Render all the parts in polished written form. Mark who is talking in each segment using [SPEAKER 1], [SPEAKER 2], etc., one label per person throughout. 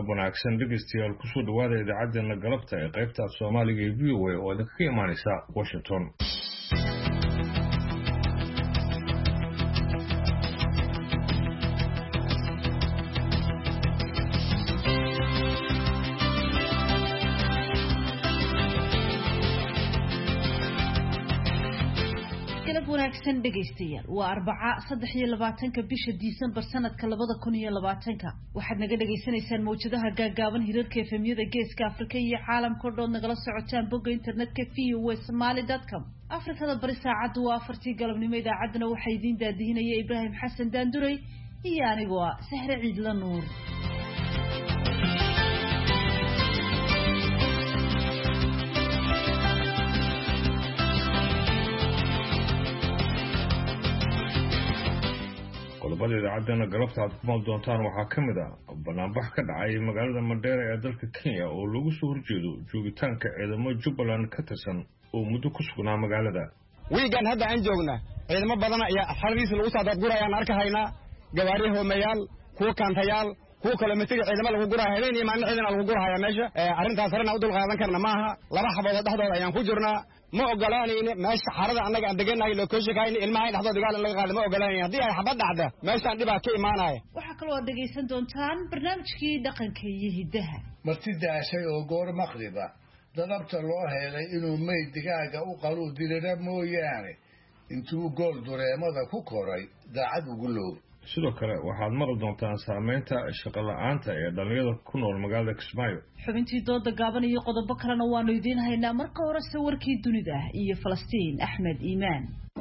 [SPEAKER 1] galab wanaagsan dhegeystayaal ku soo dhawaada idaacadeena galabta ee qaybta Soomaaliga ee VOA oo idinka imaanaysa Washington.
[SPEAKER 2] wanaagsan dhageystayaal waa Arbaca 23 bisha Disembar sanadka 2020 waxaad naga dhageysanaysaan mowjadaha gaagaaban hirarka FM-yada Geeska Afrika iyo caalamka oo dhan nagala socotaan bogga internetka voasomali.com. Afrikada bari saacadu waa 4 galabnimo idaacadana waxay idin daadihinaya Ibrahim Xasan Daanduray iyo anigoo Sahra Ciidla Nuur.
[SPEAKER 1] qodobada idaacadana galabta aad ku maal doontaan waxaa ka mid ah banaanbax ka dhacay magaalada Mandera ee dalka Kenya oo lagu soo horjeedo joogitaanka ciidamo Jubbaland ka tirsan oo muddo ku sugnaa magaalada.
[SPEAKER 3] wiigan hadda aan joogna ciidamo badan ayaa xariis lagu soo dadgurayaan arkahaynaa gawaari hoomayaal kuwa kaantayaal kuwa kale matiga ciidamo lagu gurahay habeen iyo maalin ciidana lagu gurahay meesha arintaas sarna u dul qaadan karna maaha laba xabood dhaxdooda ayaan ku jirnaa ma ogolaanayna meesha xarada annaga aan deganahay loo kooshayn ilmaha dhaxdooda dagaal laga qaado ma ogolaanayna hadii ay xabad dhacdo meeshaan dhibaa ka imaanaya.
[SPEAKER 2] waxa kale oo dhageysan doontaan barnaamijkii dhaqanka iyo hidaha
[SPEAKER 4] martida ashay oo goor maqriba dadabta loo helay inuu meyd digaaga u qalu dirira mooyaane intuu gool dureemada ku koray daacad ugu loob.
[SPEAKER 1] sidoo kale waxaad maqli doontaan saameynta shaqo la'aanta ee dhalinyarada ku nool magaalada Kismaayo.
[SPEAKER 2] xubintii dooda gaaban iyo qodobo kalena waanu idiin haynaa marka hore sawirkii dunida iyo Falastiin Axmed Iimaan.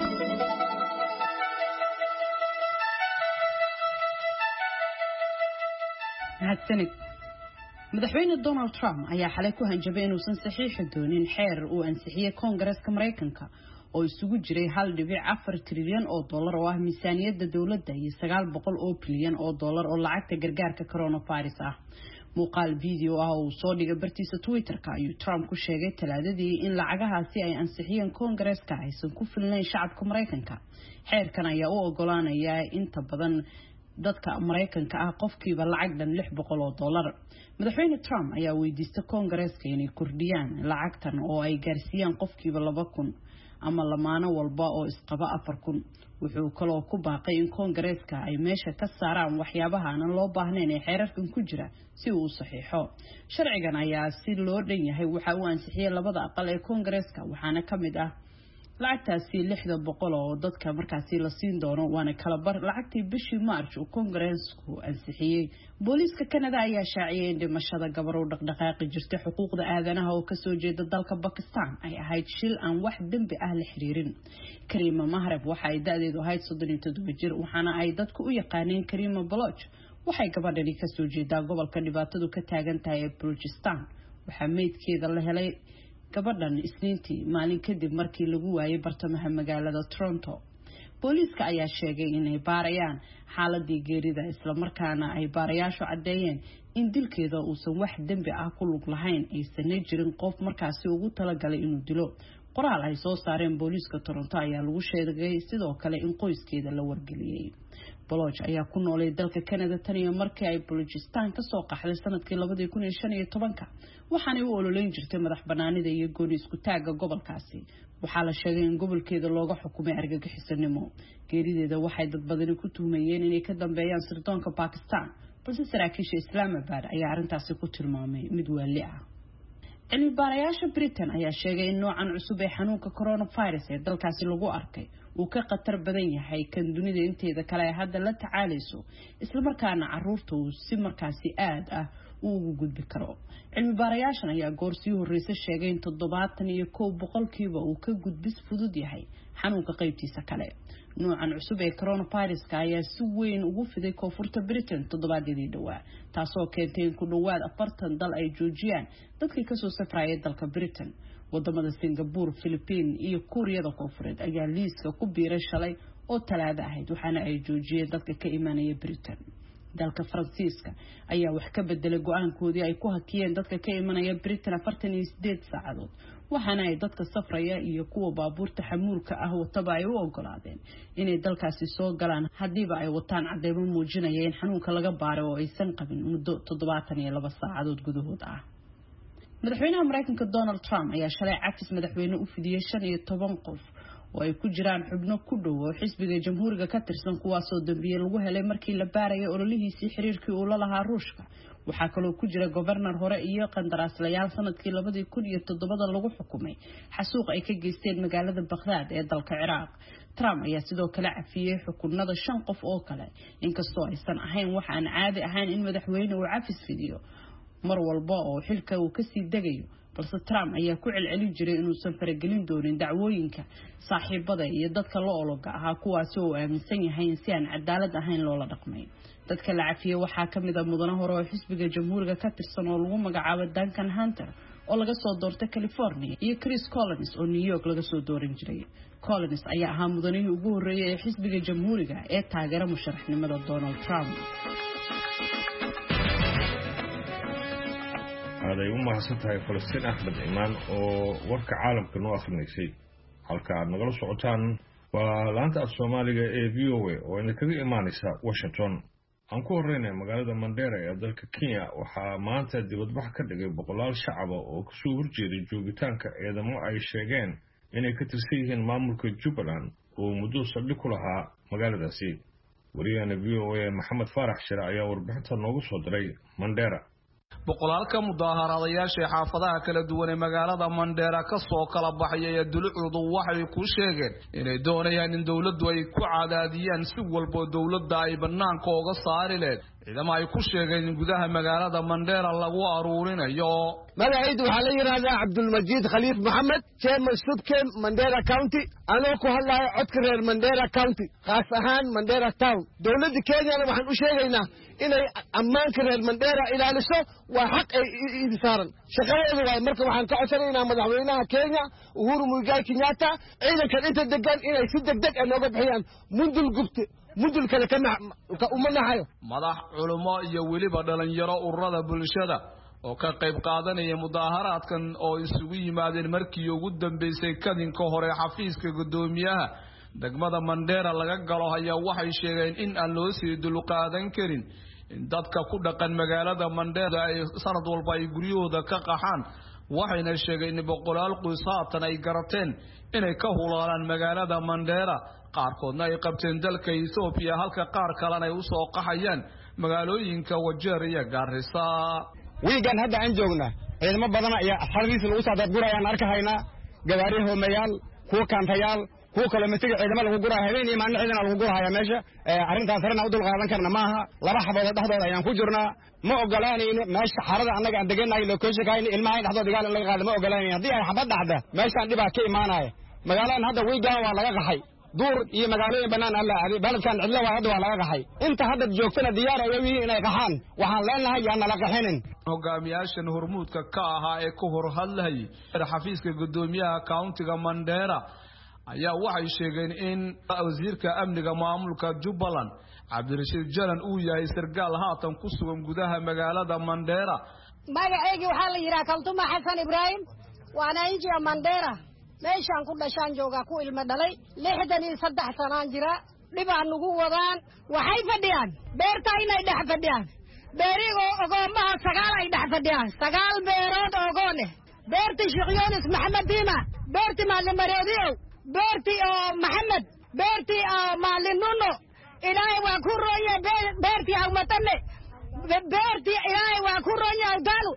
[SPEAKER 5] mahadsanid. madaxweyne Donald Trump ayaa xalay ku hanjabay inuusan saxiixi doonin xeer uu ansixiyay Koongareeska Mareykanka oo isugu jiray 1.4 trilyan oo dollar oo ah miisaaniyadda dawladda iyo 900 bilyan oo dollar oo lacagta gargaarka coronavirus ah. muuqaal video ah oo soo dhigay bartiisa Twitter-ka ayuu Trump ku sheegay Talaadadii in lacagahaasi ay ansixiyeen Koongareeska aysan ku filnayn shacabka Mareykanka. xeerkan ayaa u ogolaanaya inta badan dadka Mareykanka ah qofkiiba lacag dhan 600 oo dollar. madaxweyne Trump ayaa weydiistay Koongareeska inay kordhiyaan lacagtan oo ay gaarsiiyaan qofkiiba 2,000 ama lamaano walba oo isqaba 4,000. wuxuu kaloo ku baaqay in Koongareeska ay meesha ka saaraan waxyaabaha aan loo baahnayn ee xeerarkan ku jira si uu u saxiixo. sharcigan ayaa si loo dhan yahay waxa uu ansixiyay labada aqal ee Koongareeska waxaana ka mid ah lacagtaasi 600 oo dadka markaasi la siin doono waana kala bar lacagtii bishii March uu Koongareesku ansixiyay. booliiska Canada ayaa shaaciyay in dhimashada gabar oo dhaqdhaqaaqi jirtay xuquuqda aadanaha oo ka soo jeeda dalka Pakistan ay ahayd shil aan wax dambi ah la xiriirin. Karima Mahreb waxa ay da'deedu ahayd 37 jir waxaana ay dadku u yaqaaneen Karima Baloch. waxay gabadhani ka soo jeedaa gobolka dhibaatadu ka taagan tahay ee Balochistan. waxaa meydkeeda la helay gabadhan Isniintii maalin kadib markii lagu waayay bartamaha magaalada Toronto. booliiska ayaa sheegay inay baarayaan xaaladii geerida isla markaana ay baarayaashu cadeeyeen in dilkeeda uusan wax dambi ah ku lug lahayn aysan jirin qof markaasi ugu talagalay inuu dilo. qoraal ay soo saareen booliiska Toronto ayaa lagu sheegay sidoo kale in qoyskeeda la wargeliyay. Baloch ayaa ku noolay dalka Canada tan iyo markii ay Balochistan ka soo qaxday sanadkii 2015 waxaana uu ololeyn jirtay madax banaanida iyo gooni isku taaga gobolkaasi. waxaa la sheegay in gobolkeeda looga xukumay argagixisanimo. geerideeda waxay dad badan ku tuhmayeen inay ka dambeeyaan sirdoonka Pakistan balse saraakiisha Islamabad ayaa arintaasi ku tilmaamay mid waali ah. cilmi baarayaasha Britain ayaa sheegay in noocan cusub ee xanuunka coronavirus ee dalkaasi lagu arkay uu ka khatar badan yahay kan dunida inteeda kale ay hadda la tacaalayso isla markaana carruurta uu si markaasi aad ah ugu gudbi karo. cilmi baarayaashan ayaa goor sii horeysay sheegay in 71% uu ka gudbis fudud yahay xanuunka qaybtiisa kale. noocan cusub ee coronavirus ayaa si weyn ugu fiday koonfurta Britain toddobaadyadii dhawaa taasoo keentay in ku dhawaad 40 dal ay joojiyaan dadkii ka soo safrayay dalka Britain. wadamada Singapore, Philippines iyo Kuuriyada Koonfureed ayaa liiska ku biiray shalay oo Talaado ahayd waxaana ay joojiyeen dadka ka imanaya Britain. dalka Faransiiska ayaa wax ka bedelay go'aankoodii ay ku hakiyeen dadka ka imanaya Britain 48 saacadood waxaana ay dadka safraya iyo kuwa baabuurta xamuulka ah wataba ay u ogolaadeen inay dalkaasi soo galaan hadiiba ay wataan cadeymo muujinaya in xanuunka laga baaray oo aysan qabin muddo 72 saacadood gudahood ah. madaxweynaha Mareykanka Donald Trump ayaa shalay cafis madaxweyne u fidiyay 15 qof oo ay ku jiraan xubno ku dhow oo xisbiga jamhuuriga ka tirsan kuwaas oo dambiye lagu helay markii la baarayay ololihiisii xiriirkii uu la lahaa Ruushka. waxaa kaloo ku jira governor hore iyo qandaraaslayaal sanadkii 2007 lagu xukumay xasuuq ay ka geysteen magaalada Baghdad ee dalka Ciraaq. Trump ayaa sidoo kale cafiyay xukunada 5 qof oo kale inkastoo aysan ahayn wax aan caadi ahayn in madaxweyne uu cafis fidiyo mar walba oo xilka uu ka sii degayo, balse Trump ayaa ku celcelin jiray inuu san faragelin doonin dacwooyinka saaxiibada iyo dadka la ologa ah kuwaas oo aaminsan yahay in si aan cadaalad ahayn loola dhaqmay. dadka la cafiyay waxaa ka mid ah mudane hore oo xisbiga jamhuuriga ka tirsan oo lagu magacaabo Duncan Hunter oo laga soo doortay California iyo Chris Collins oo New York laga soo dooran jiray. Collins ayaa ahaa mudanihii ugu horeeyay ee xisbiga jamhuuriga ee taageera musharaxnimada Donald Trump.
[SPEAKER 1] هذا يوم ما حصلتها فلسطين أحمد إيمان وورك عالم كنوا أخرنيسي halka aad nagala socotaan waa laanta Soomaaliga ee VOA oo in kaga imaanaysa Washington. aan ku horeynay magaalada Mandera ee dalka Kenya waxaa maanta dibadbax ka dhigay boqolaal shacab oo ka soo horjeeday joogitaanka ciidamo ay sheegeen inay ka tirsan yihiin maamulka Jubaland oo muddo saldhig ku lahaa magaaladaasi. wariyana VOA Maxamed Farax Shira ayaa warbixinta noogu soo diray Mandera.
[SPEAKER 6] boqolaalka mudaaharaadayaasha xaafadaha kala duwan ee magaalada Mandera ka soo kala baxay dulucdu waxay ku sheegeen inay doonayaan in dawladdu ay ku cadaadiyaan si walba dawladda ay banaanka uga saari leed ciidamo ay ku sheegeen in gudaha magaalada Mandera lagu aruurinayo.
[SPEAKER 7] magacaydu waxaa la yiraahdaa Cabdulmajiid Khaliif Maxamed, Chairman Subkem Mandera County. anoo ku hadlayo codka reer Mandera County khaas ahaan Mandera Town. dawladda Kenya waxaan u sheegaynaa inay ammaanka reer Mandera ilaaliso waa xaq ay saaran shaqadeedu waa marka waxaan ka codsanaynaa madaxweynaha Kenya Uhuru Muigai Kenyatta ciidanka inta degan inay si degdeg ah nooga bixiyaan mudul kale ka umanahayo.
[SPEAKER 6] madax culimo iyo weliba dhalinyaro ururada bulshada oo ka qayb qaadanaya mudaaharaadkan oo isugu yimaadeen markii ugu dambeysay kadinka hore xafiiska gudoomiyaha degmada Mandera laga galo ayaa waxay sheegeen in aan loo sii dulqaadan karin in dadka ku dhaqan magaalada Mandera ay sanad walba ay guryahooda ka qaxaan. waxayna sheegeen in boqolaal qoys haatan ay garateen inay ka hulaalaan magaalada Mandera, qaarkoodna ay qabteen dalka Ethiopia halka qaar kalena ay u soo qaxayaan magaalooyinka Wajeer iyo Garissa.
[SPEAKER 3] wiigan hadda aan joognaa ciidamo badan ayaa xarbiisa lagu soo dadgurayaan arkahaynaa gawaari hoomayaal kuwa kaantayaal kuwa kale matiga ciidamo lagu guraa habeen iyo maalin ciidana lagu guraya meesha arrintaas sarna u dul qaadan karna maaha. laba xabood dhaxdooda ayaan ku jirnaa ma ogolaanayno meesha xarada annaga aan deganay location kaayna ilmaha dhaxdooda gaal laga qaado ma ogolaanayno. haddii ay xabad dhacda meeshaan dhibaa ka imaanaya. magaaladan hadda wiigan waa laga qaxay duur iyo magaalooyin banaan alla baladkan cidla waa hadda waa laga qaxay. inta hadda joogtana diyaar ay yihiin inay qaxaan. waxaan leenahay yaan la qaxinin.
[SPEAKER 6] hogaamiyaashan hormuudka ka ahaa ee ku hor hadlay xafiiska gudoomiyaha countiga Mandera ayaa waxay sheegeen in wasiirka amniga maamulka Jubaland Cabdirashiid Jalan uu yahay sargaal haatan ku sugan gudaha magaalada Mandera.
[SPEAKER 8] magacaygu waxaa la yiraahdaa Kaltuma Xasan Ibrahim, waana injiga Mandera. meeshaan ku dhashaan jooga ku ilmo dhalay 63 sanaan jira. dhibaan ugu wadaan waxay fadhiyaan beerta inay dhex fadhiyaan beerigo ogoomaha 9 ay dhex fadhiyaan 9 beerood ogoone beerti Sheekh Yunus Maxamed Diima beerti Maalim Mareediyo beerti Maxamed beerti Maalim Nuno ilaahay waa ku rooye beerti Awmatane beerti ilaahay waa ku rooye Awdalu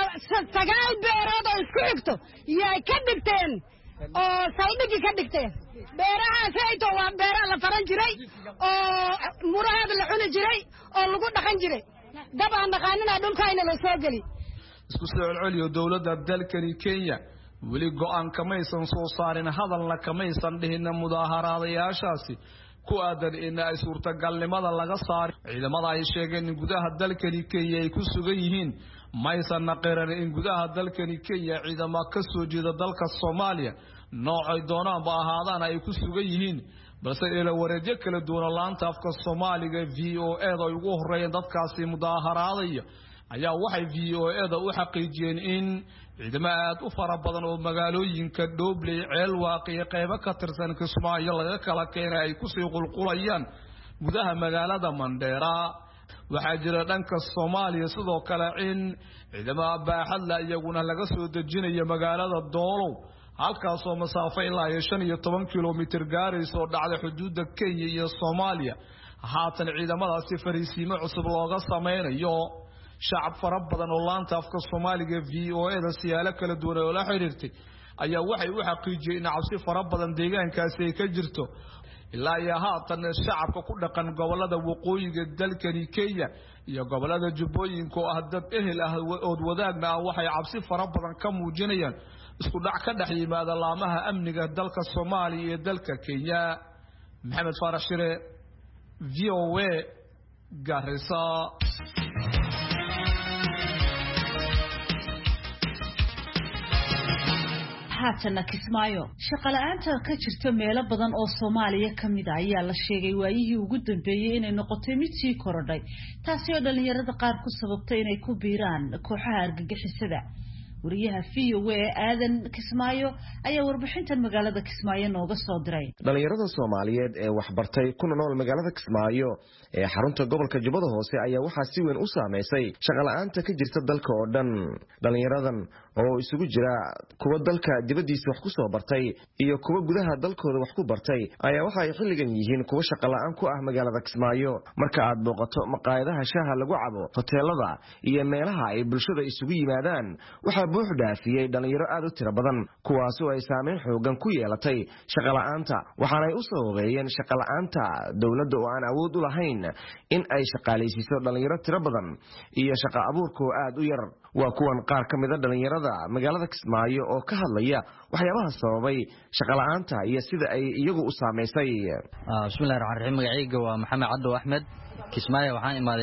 [SPEAKER 8] 9 beerood oo isku xigto yay ka dhigteen oo saldhigi ka dhigteen. beerahaas ayto waa beeraha la faran jiray oo muraad la cuni jiray oo lagu dhaqan jiray. dab aan dhaqaanina dhulkayna la soo gali.
[SPEAKER 6] isku soo celiyo dawladda dalkani Kenya weli go'aan kamaysan soo saarin hadalna kamaysan dhihin mudaaharaadayaashaasi ku aadan in ay suurtagalnimada laga saaro ciidamada ay sheegeen in gudaha dalkani Kenya ay ku sugan yihiin. maysan naqaran in gudaha dalkani Kenya ciidamo ka soo jeeda dalka Soomaaliya noocay doonaan ba ahaadaan ay ku sugan yihiin, balse ila wareedyo kala duwan laanta afka Soomaaliga VOA ay ugu horeeyeen dadkaasi mudaaharaadaya ayaa waxay VOA-da u xaqiijiyeen in ciidamo aad u fara badan oo magaalooyinka Doobley, Ceelwaaq iyo qaybo ka tirsan Kismaayo laga kala keenay ay ku sii qulqulayaan gudaha magaalada Mandheera. waxaa jira dhanka Soomaaliya sidoo kale in ciidamada baaxad la iyaguna laga soo dejinayo magaalada Doolow halkaas oo masaafo ilaa 15 kilomitir gaarayso dhacda xuduudda Kenya iyo Soomaaliya. haatan ciidamadaasi fariisiimo cusub looga sameeyo shacab fara badan oo laanta afka Soomaaliga VOA-da siyaalo kala duwan oo la xiriirtay ayaa waxay u xaqiijiyeen in cabsi fara badan deegaankaasi ay ka jirto. ilaa iyo haatan shacabka ku dhaqan gobolada waqooyiga dalkani Kenya iyo gobolada Jubbooyinka oo ah dad ehel ah oo wadaagna waxay cabsi fara badan ka muujinayaan isku dhac ka dhex yimaada laamaha amniga dalka Soomaaliya iyo dalka Kenya. Maxamed Faarax Shire, VOA, Garissa.
[SPEAKER 2] haatana Kismaayo shaqala'aanta ka jirta meelo badan oo Soomaaliya kamid ah ayaa la sheegay waayihii ugu dambeeyay inay noqotay mid sii korodhay taasi oo dhalinyarada qaar ku sababtay inay ku biiraan kooxaha argagixisada. wariyaha VOA aadan Kismaayo ayaa warbixintan magaalada Kismaayo nooga soo diray.
[SPEAKER 9] dhalinyarada Soomaaliyeed ee waxbartay kuna nool magaalada Kismaayo ee xarunta gobolka Jubbada Hoose ayaa waxaa si weyn u saameysay shaqala'aanta ka jirta dalka oo dhan. dhalinyaradan oo isugu jira kuwa dalka dibadiisa wax ku soo bartay iyo kuwa gudaha dalkooda wax ku bartay ayaa waxa ay xilligan yihiin kuwa shaqala'aan ku ah magaalada Kismaayo. marka aad booqato maqaayadaha shaaha lagu cabo, hoteelada iyo meelaha ay bulshada isugu yimaadaan waxa buux dhaafiyay dhalinyaro aad u tiro badan kuwaas oo ay saameyn xoogan ku yeelatay shaqala'aanta. waxaana ay u sababeeyeen shaqala'aanta dawladda oo aan awood u lahayn in ay shaqaaleysiiso dhalinyaro tiro badan iyo shaqo abuurka aad u yar. waa kuwan qaar ka mid ah dhalinyarada magaalada Kismaayo oo ka hadlaya waxyaabaha sababay shaqala'aanta iyo sida ay iyagu u saameysay.
[SPEAKER 10] bismillaahir rahmaanir rahiim. magacayga waa Maxamed Cabdo Axmed. Kismaayo waxaan imaaday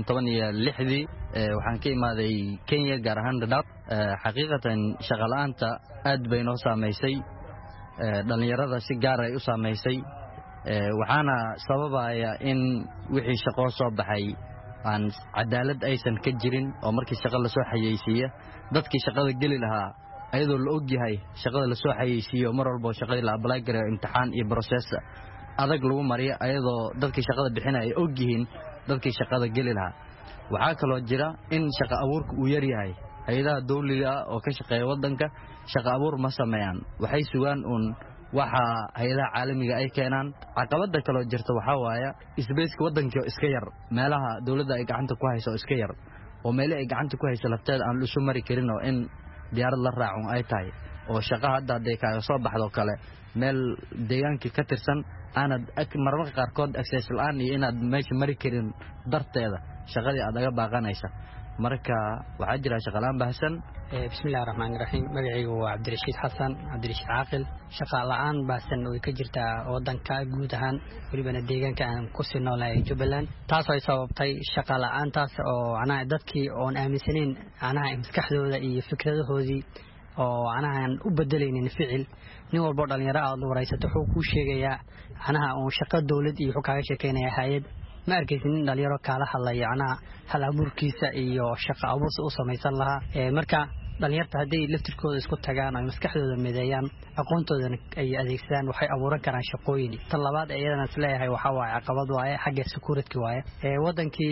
[SPEAKER 10] 2016 waxaan ka imaaday Kenya gaar ahaan Dadaab. xaqiiqatan shaqala'aanta aad bay noo saameysay, dhalinyarada si gaar ay u saameysay. waxaana sababaya in wixii shaqo soo baxay aan cadaalad aysan ka jirin oo markii shaqo la soo xayeysiiyo dadkii shaqada gali lahaa ayadoo la og yahay shaqada la soo xayeysiiyo mar walba shaqada la apply gareeyo imtixaan iyo process adag lagu mariyo ayadoo dadkii shaqada bixinay ay og yihiin dadkii shaqada gali lahaa. waxaa kaloo jira in shaqo abuurku uu yar yahay. hay'adaha dawliga ah oo ka shaqeeya wadanka shaqo abuur ma sameeyaan, waxay sugaan waxa hay'adaha caalamiga ay keenaan. caqabada kale oo jirta waxa waaya isbeeska wadanka iska yar, meelaha dawladda ay gacanta ku hayso iska yar oo meelaha ay gacanta ku hayso lafteeda aan isu mari karin oo in diyaarad la raaco ay tahay oo shaqo hadda ay ka soo baxdo kale meel deegaanka ka tirsan aanad mararka qaarkood access la'aan iyo inaad meesha mari karin darteeda shaqadii aad aga baaqanaysa. marka waxaa jira shaqalaan baahsan.
[SPEAKER 11] bismillaahir rahmaanir rahiim. magacaygu waa Cabdirashiid Xasan Cabdirashiid Caaqil. shaqalaan baahsan oo ka jirta wadanka guud ahaan waliba deegaanka aan ku sii noolahay Jubbaland. taas ay sababtay shaqalaantaas oo dadkii oon aaminsaneyn maskaxdooda iyo fikradahoodii oo aan u bedelaynin ficil. nin walba dhalinyaro aad u waraysato wuxuu ku sheegayaa oo shaqo dawlad iyo wuxuu kaaga sheekeynaya hay'ad. ma arkaysin nin dhalinyaro kala hadlaya hal abuurkiisa iyo shaqo abuur u samaysan lahaa. marka dhalinyarta haday laftirkooda isku tagaan oo maskaxdooda mideeyaan aqoontooda ay adeegsadaan waxay abuuran karaan shaqooyin. tan labaad iyadana isleeyahay waxa waa caqabad waaye xagga security waaye. wadankii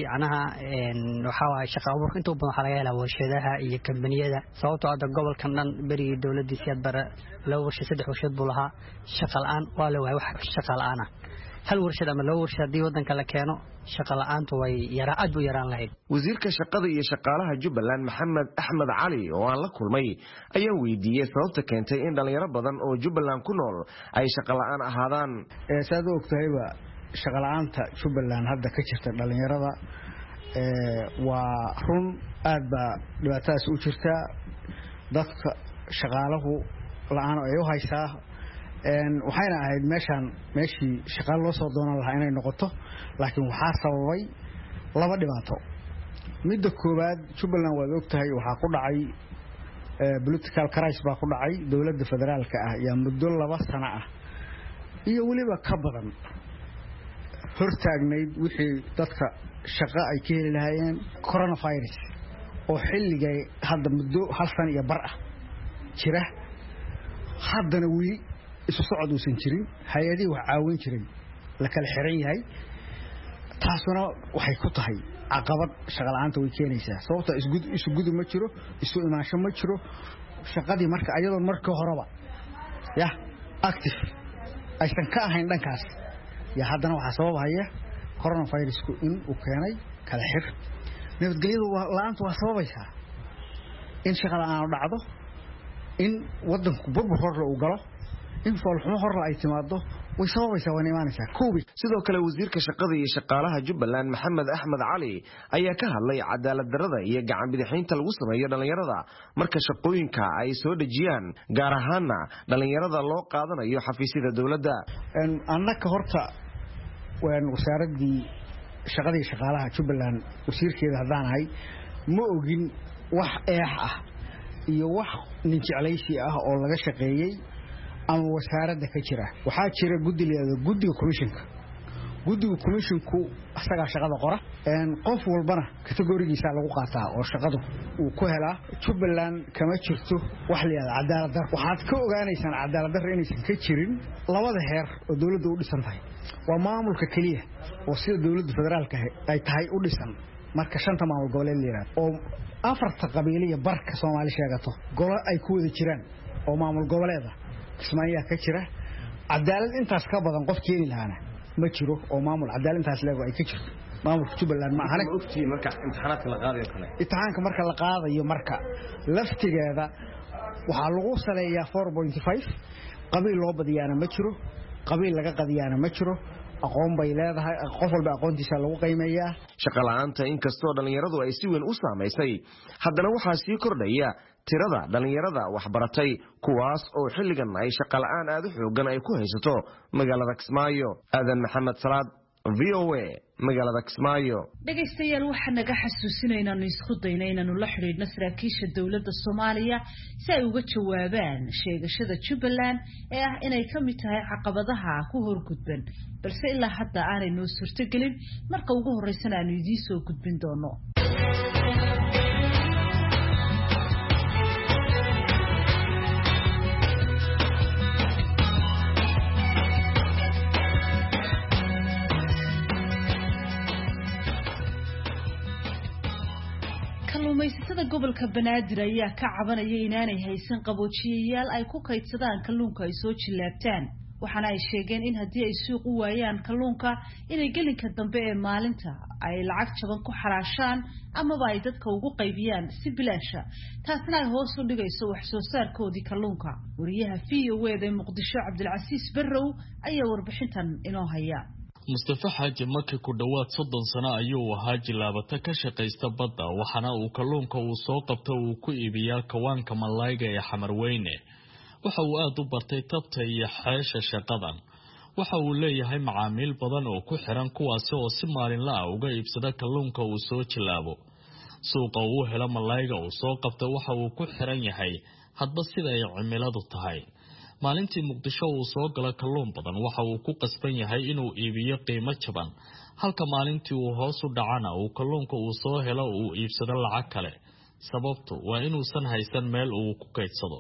[SPEAKER 11] waxa waa shaqo abuur inta badan waxa laga helaa warshadaha iyo kambaniyada sababtoo ah gobolkan dhan berigi dawladdiisa aad bara loo warshad 3 warshad buu lahaa. shaqo la'aan waa la waayay wax shaqo la'aan hal warshad ama loo warshadii wadanka la keeno shaqo la'aantu way aad u yaraan lahayd.
[SPEAKER 9] wasiirka shaqada iyo shaqaalaha Jubbaland Maxamed Axmed Cali oo aan la kulmay ayaa weydiiyay sababta keentay in dhalinyaro badan oo Jubbaland ku nool ay shaqo la'aan ahaadaan.
[SPEAKER 12] saad u ogtahayba shaqo la'aanta Jubbaland hadda ka jirta dhalinyarada waa run aad ba dhibaatadaas u jirta. dadka shaqaalahu la'aan ay u haysaa waxayna ahayd meeshii shaqo loo soo doonan lahaa inay noqoto, laakiin waxaa sababay laba dhibaato. midda koowaad Jubbaland waad ogtahay waxaa ku dhacay political crisis baa ku dhacay. dawladda federaalka ah ayaa muddo 2 sano ah iyo waliba ka badan hortaagnayd wixii dadka shaqo ay ka heli lahaayeen coronavirus oo xilligay hadda muddo hal san iyo bar ah jira haddana weli isu socod uusan jirin hay'adii wax caawin jiray la kala xiran yahay taasuna waxay ku tahay caqabad shaqo la'aanta way keenaysaa sababta isu gudub ma jiro isu imaansho ma jiro shaqadii marka ayadoo markii horeba active aysan ka ahayn dhankaas haddana waxaa sababaya coronavirusku in uu keenay kala xir nabadgelyadu la'aantu waa sababaysaa in shaqa la'aan dhacdo in wadanku burbur horle uu galo in foolxumo horle ay timaado way sababaysaa waan imaanaysaa koobi
[SPEAKER 9] sidoo kale wasiirka shaqada iyo shaqaalaha Jubbaland Maxamed Axmed Cali ayaa ka hadlay cadaalad darrada iyo gacan bidixaynta lagu sameeyo dhalinyarada marka shaqooyinka ay soo dhajiyaan gaar ahaanna dhalinyarada loo qaadanayo xafiisyada dawladda
[SPEAKER 12] annaka horta waan wasaaradii shaqada iyo shaqaalaha Jubbaland wasiirkeeda hadaan ahay ma ogin wax eex ah iyo wax nin jeclaysi ah oo laga shaqeeyay ama wasaaradda ka jira waxaa jira guddiga commissionku asaga shaqada qora qof walbana kategorigiisa lagu qaataa oo shaqadu uu ku helaa Jubbaland kama jirto wax la yiraahdo cadaalad dar waxaad ka ogaanaysaan cadaalad dar inaysan ka jirin labada heer oo dawladdu u dhisan tahay waa maamulka kaliya oo sida dawladda federaalka ay tahay u dhisan marka shanta maamul goboleed la yiraahdo oo afarta qabiiliya barka Soomaali sheegato golo ay ku wada jiraan oo maamul goboleeda Kismaayo ka jira cadaalad intaas ka badan qof keeni lahaana ma jiro oo maamul cadaalad intaas leego ay ka jirto maamulka Jubbaland ma ahana
[SPEAKER 9] ogtii marka imtixaanaadka la qaadayo kale
[SPEAKER 12] imtixaanka marka la qaadayo marka laftigeeda waxa lagu saleeyaa 4.5 qabiil loo badiyaana ma jiro qabiil laga qadiyaana ma jiro aqoon bay leedahay qof walba aqoontiisa lagu qiimeeyaa
[SPEAKER 9] shaqo la'aanta inkastoo dhalinyaradu ay si weyn u saameysay haddana waxaa sii kordhaya tirada dhalinyarada waxbaratay kuwaas oo xilligan ay shaqo la'aan aad u xoogan ay ku haysato magaalada Kismaayo aadan maxamed salaad VOA magaalada Kismaayo
[SPEAKER 2] dhageystayaal waxaan naga xasuusinaynaa in isku dayno inaanu la xiriirno saraakiisha dawladda Soomaaliya si ay uga jawaabaan sheegashada Jubbaland ee ah inay ka mid tahay caqabadaha ku horgudban balse ilaa hadda aanay noo suurtagelin marka ugu horeysana aanu idin soo gudbin doono kalluumaysatada gobolka Banaadir ayaa ka cabanaya inaanay haysan qaboojiyayaal ay ku kaydsadaan kalluunka ay soo jilaabtaan waxaana ay sheegeen in haddii ay suuq u waayaan kalluunka inay gelinka dambe ee maalinta ay lacag jaban ku xaraashaan amaba ay dadka ugu qaybiyaan si bilaasha taasna ay hoos u dhigayso wax soo saarkoodii kalluunka wariyaha VOA ee Muqdisho Cabdilcasiis Barrow ayaa warbixintan inoo haya
[SPEAKER 13] Mustafa Xaaji markii ku dhawaad 30 sano ayuu ahaa jilaabata ka shaqeysta badda waxaana uu kalluunka uu soo qabto uu ku iibiyaa kawaanka malayga ee Xamarweyne waxa uu aad u bartay tabta iyo xeesha shaqadan waxa uu leeyahay macaamiil badan oo ku xiran kuwaas oo si maalinle ah uga iibsada kalluunka uu soo jilaabo suuqa uu helo malayga uu soo qabto waxa uu ku xiran yahay hadba sida ay cimiladu tahay maalintii Muqdisho uu soo gala kalluun badan waxa uu ku qasban yahay inuu iibiyo qiimo jaban halka maalintii uu hoos u dhacana uu kalluunka uu soo helo uu iibsado lacag kale sababtu waa inuu san haysan meel uu ku kaydsado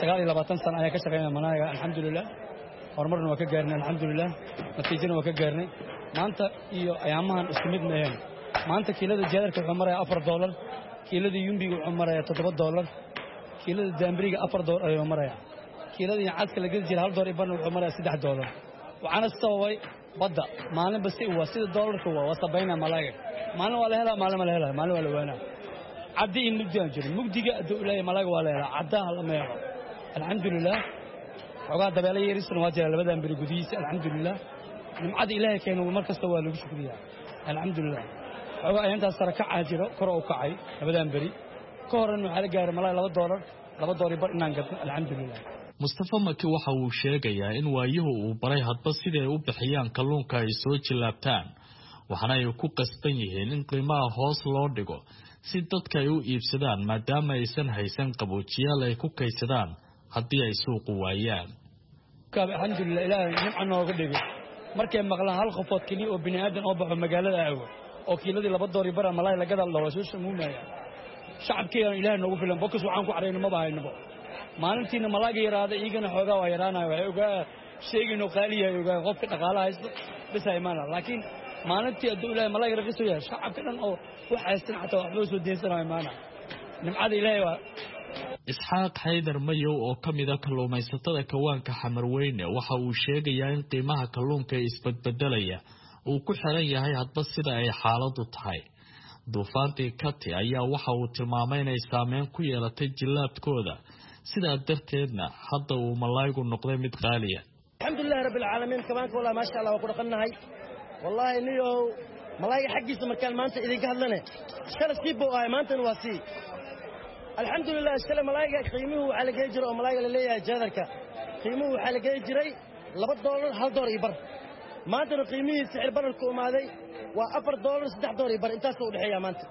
[SPEAKER 14] 29 sano ayaa ka shaqeynaa malayga alxamdulillah horumarna waa ka gaarnay alxamdulillah natiijana waa ka gaarnay maanta iyo ayaamahan isku mid ma ahayn maanta kiilada jeedarka wuxuu marayaa $4 kiilada yumbiga wuxuu marayaa $7 kiilada daambiriga $4 ayuu marayaa kiiladii cadka la geli jiray $1 ibana wuxuu marayaa $3 waxaana sababay badda maalin basta waa sida doolarka waa sabayna malayga maalin waa la helaa maalin ma la helaa maalin waa la waana caddi in mugdiga jiro mugdiga adoo ilaahay malayga waa la helaa caddaha la meeyo alxamdulillah xogaa dabeelay yarisan waa jira labadan bari gudihiisa alxamdulillah nimcada ilaahay keeno markasta waa lagu shukriyaa alxamdulillah xogaa ayantaas sare ka jiro kor oo kacay labadan bari ka horna waxa la gaaray malay $2 bar inaan gadno alxamdulillah
[SPEAKER 13] Mustafa Maki waxa uu sheegayaa in waayuhu uu baray hadba sida ay u bixiyaan kalluunka ay soo jilaabtaan waxaana ay ku qasban yihiin in qiimaha hoos loo dhigo si dadka ay u iibsadaan maadaama aysan haysan qaboojiyaal ay ku kaydsadaan haddii ay suuq waayaan
[SPEAKER 14] alxamdulillah ilaahay nimco nooga dhigay markay maqlaan hal qofood kaliya oo bini aadan oo baxo magaalada aago oo kiiladii $2 bar malay laga dal soo shamuumaya shacabkeena ilaahay noogu filan bokas waxaan ku careyno ma bahaynabo maalintiina malaaga yaraada igana xoogaa waa yaraanaya waxay ogaa sheegayno qaaliyahay ogaa qofka dhaqaalaha haysto bas imaana laakiin maalintii hadduu ilaahay malaaga raqiiso yahay shacabka dhan oo wax haystan xataa waxba soo deensanayo maana nimcada ilaahay waa
[SPEAKER 13] isxaaq xaydar mayow oo ka mid ah kalluumaysatada kawaanka xamarweyne waxa uu sheegayaa in qiimaha kalluunka ee isbedbedelaya uu ku xiran yahay hadba sida ay xaaladu tahay duufaantii Kati ayaa waxa uu tilmaamay inay saameyn ku yeelatay jilaabkooda sidaa darteedna hadda uu malaygu noqday mid qaali ah
[SPEAKER 15] alxamdulillahi rabbil caalamiin kabaanka walaa maasha Allah waa ku dhaqanahay wallahi niyo malayga xaqiisa markaan maanta idinka hadlane shalay si boo ay maanta waa si alxamdulillaah shalay malayga qiimuhu waxa la geey jiray oo malayga la leeyahay jaadarka qiimuhu waxa la geey jiray $2 $1 iyo bar maanta qiimihiisa sicir bararku umaaday waa $4 $3 iyo bar intaas u dhaxeeya maanta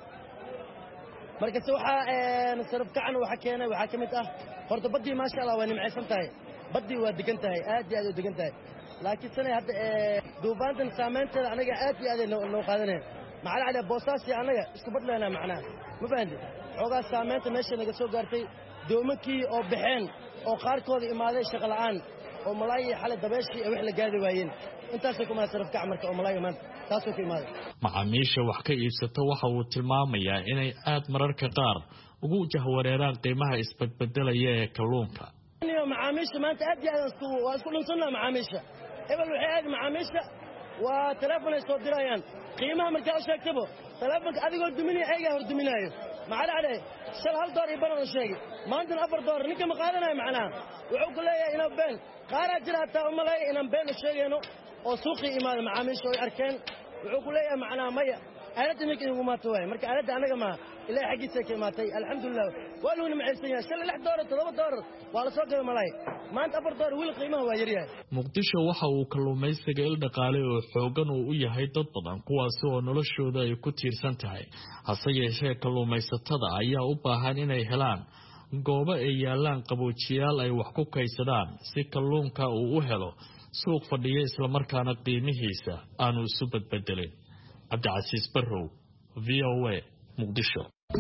[SPEAKER 15] markaas waxa saraf kacan waxa keenay waxa kamid ah horta badii maasha Allah waa nimcaysan tahay badii waa degan tahay aad iyo aad u degan tahay laakiin sanay hadda duufaantan saameynteeda anaga aad iyo aad loo qaadanay macala cali boosaasi anaga isku badleena macnaa ma fahanti xogaa saameynta meesha naga soo gaartay doomankii oo baxeen oo qaarkooda imaaday shaqo la'aan oo malaay xalay dabeeshii wax la gaadi waayeen intaasoo kuma saraf kac marka oo malaay maanta taasoo ka imaaday
[SPEAKER 13] macaamiisha wax ka iibsata waxa uu tilmaamayaa inay aad mararka qaar ugu jahwareeraan qiimaha isbedbedelaya ee kalluunka
[SPEAKER 15] macaamiisha maanta aad iyo aad isku dhunsanaa macaamiisha ebel waxay aad macaamiisha waa telefoon ay soo dirayaan qiimaha markaa u sheegtabo telefoonka adigoo duminaya ayagaa hor duminaayo maxaa dhacday shal $1 iyo bar oo sheegay maantana $4 ninka ma qaadanayo macnaha wuxuu ku leeyahay inuu been qaaraa jira hataa u maleeya inaan been u sheegayno oo suuqii imaada macaamiisha ay arkeen wuxuu ku leeyahay macnaha maya aaladda ninka inugu maato waaye marka aaladda anaga ma ilaahay xaggiisa ka imaatay alxamdulilah waa lagu nimcaysan yahay shalay $6 $7 waa la soo gaday malaay maanta $4 wili qiimaha waa yaryahay
[SPEAKER 13] muqdisho waxa uu kalluumaysiga il dhaqaale oo xoogan uu u yahay dad badan kuwaas oo noloshooda ay ku tiirsan tahay hase yeeshee kalluumaysatada ayaa u baahan inay helaan goobo ay yaalaan qaboojiyaal ay wax ku kaydsadaan si kalluunka uu u helo suuq fadhiya isla markaana qiimihiisa aanu isu bedbedelin cabdicasiis barrow VOA muqdisho